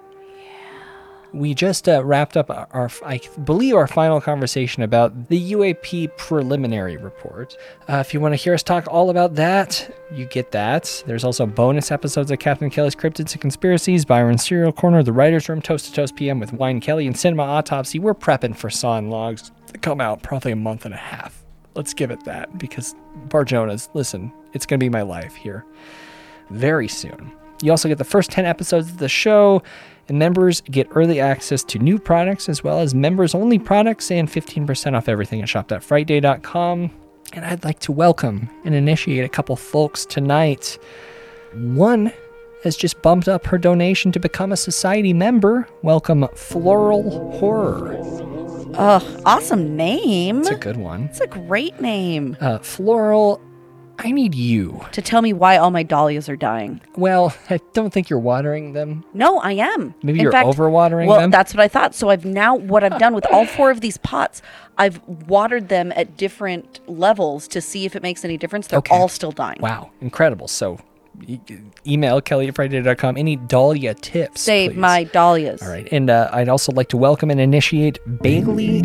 We just wrapped up I believe our final conversation about the UAP preliminary report. If you want to hear us talk all about that, you get that. There's also bonus episodes of Captain Kelly's Cryptids and Conspiracies, Byron's Cereal Corner, The Writer's Room, Toast to Toast PM with Wine Kelly, and Cinema Autopsy. We're prepping for Saw and Logs to come out probably a month and a half. Let's give it that, because Barjonas, listen, it's going to be my life here very soon. You also get the first 10 episodes of the show, and members get early access to new products as well as members-only products and 15% off everything at shop.frightday.com. And I'd like to welcome and initiate a couple folks tonight. One has just bumped up her donation to become a society member. Welcome, Floral Horror. Awesome name. It's a good one. It's a great name. Floral, I need you to tell me why all my dahlias are dying. Well, I don't think you're watering them. No, I am. Maybe you're overwatering them? Well, that's what I thought. So what I've done with all 4 of these pots, I've watered them at different levels to see if it makes any difference. They're all still dying. Wow, incredible. So email kelly@frightday.com any dahlia tips, Save please. my dahlias. All right. And I'd also like to welcome and initiate Bailey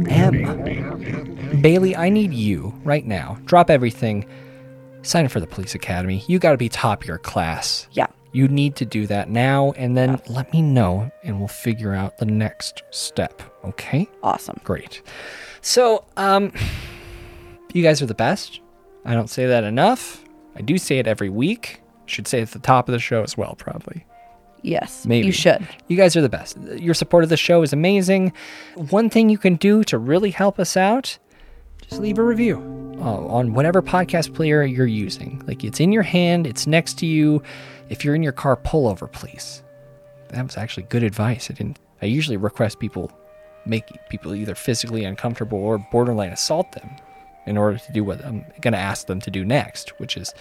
M. Bailey, I need you right now. Drop everything. Sign up for the Police Academy. You got to be top of your class. Yeah. You need to do that now, and then let me know, and we'll figure out the next step. Okay? Awesome. Great. So, you guys are the best. I don't say that enough. I do say it every week. Should say it at the top of the show as well, probably. Yes, maybe. You should. You guys are the best. Your support of the show is amazing. One thing you can do to really help us out, just leave a review on whatever podcast player you're using. Like, it's in your hand, it's next to you. If you're in your car, pull over, please. That was actually good advice. I usually request make people either physically uncomfortable or borderline assault them in order to do what I'm going to ask them to do next, which is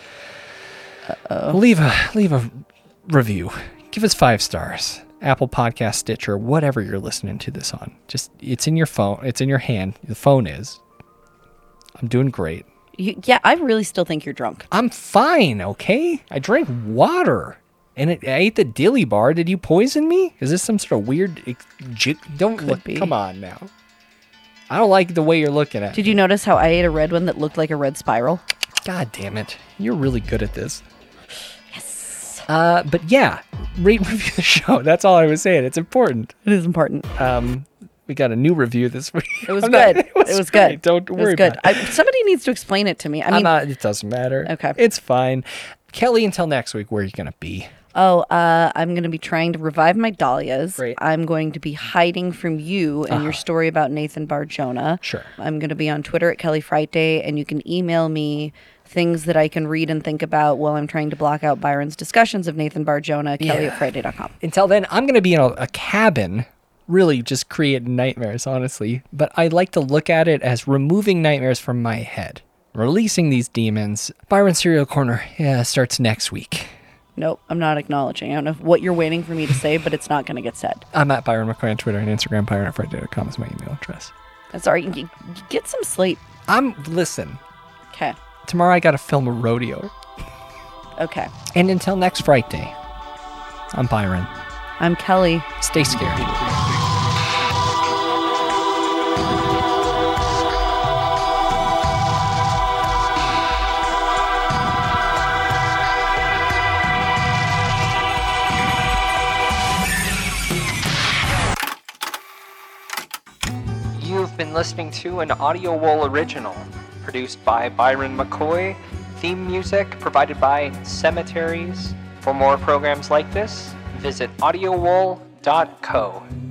leave a review. Give us 5 stars. Apple Podcast, Stitcher, whatever you're listening to this on. Just, it's in your phone. It's in your hand. The phone is. I'm doing great. Yeah, I really still think you're drunk. I'm fine, okay? I drank water. And I ate the dilly bar. Did you poison me? Is this some sort of weird... Don't look. Come on now. I don't like the way you're looking at it. Did you notice how I ate a red one that looked like a red spiral? God damn it. You're really good at this. Yes. But yeah, rate and review the show. That's all I was saying. It's important. It is important. We got a new review this week. It was good. It was good. Don't worry about it. Somebody needs to explain it to me. I mean, it doesn't matter. Okay. It's fine. Kelly, until next week, where are you going to be? Oh, I'm going to be trying to revive my Dahlias. Great. I'm going to be hiding from you and your story about Nathan Barjona. Sure. I'm going to be on Twitter at Kelly Friday, and you can email me things that I can read and think about while I'm trying to block out Byron's discussions of Nathan Barjona, kelly@friday.com. Until then, I'm going to be in a cabin, really just creating nightmares, honestly. But I like to look at it as removing nightmares from my head, releasing these demons. Byron Serial Corner starts next week. Nope, I'm not acknowledging. I don't know what you're waiting for me to say, but it's not going to get said. I'm at Byron McCoy on Twitter and Instagram. Byron@friday.com is my email address. Sorry, get some sleep. Listen. Okay. Tomorrow I got to film a rodeo. Okay. And until next Friday, I'm Byron. I'm Kelly. Stay scared. You've been listening to an Audio Wool original, produced by Byron McCoy, theme music provided by Cemeteries. For more programs like this, visit audiowool.co.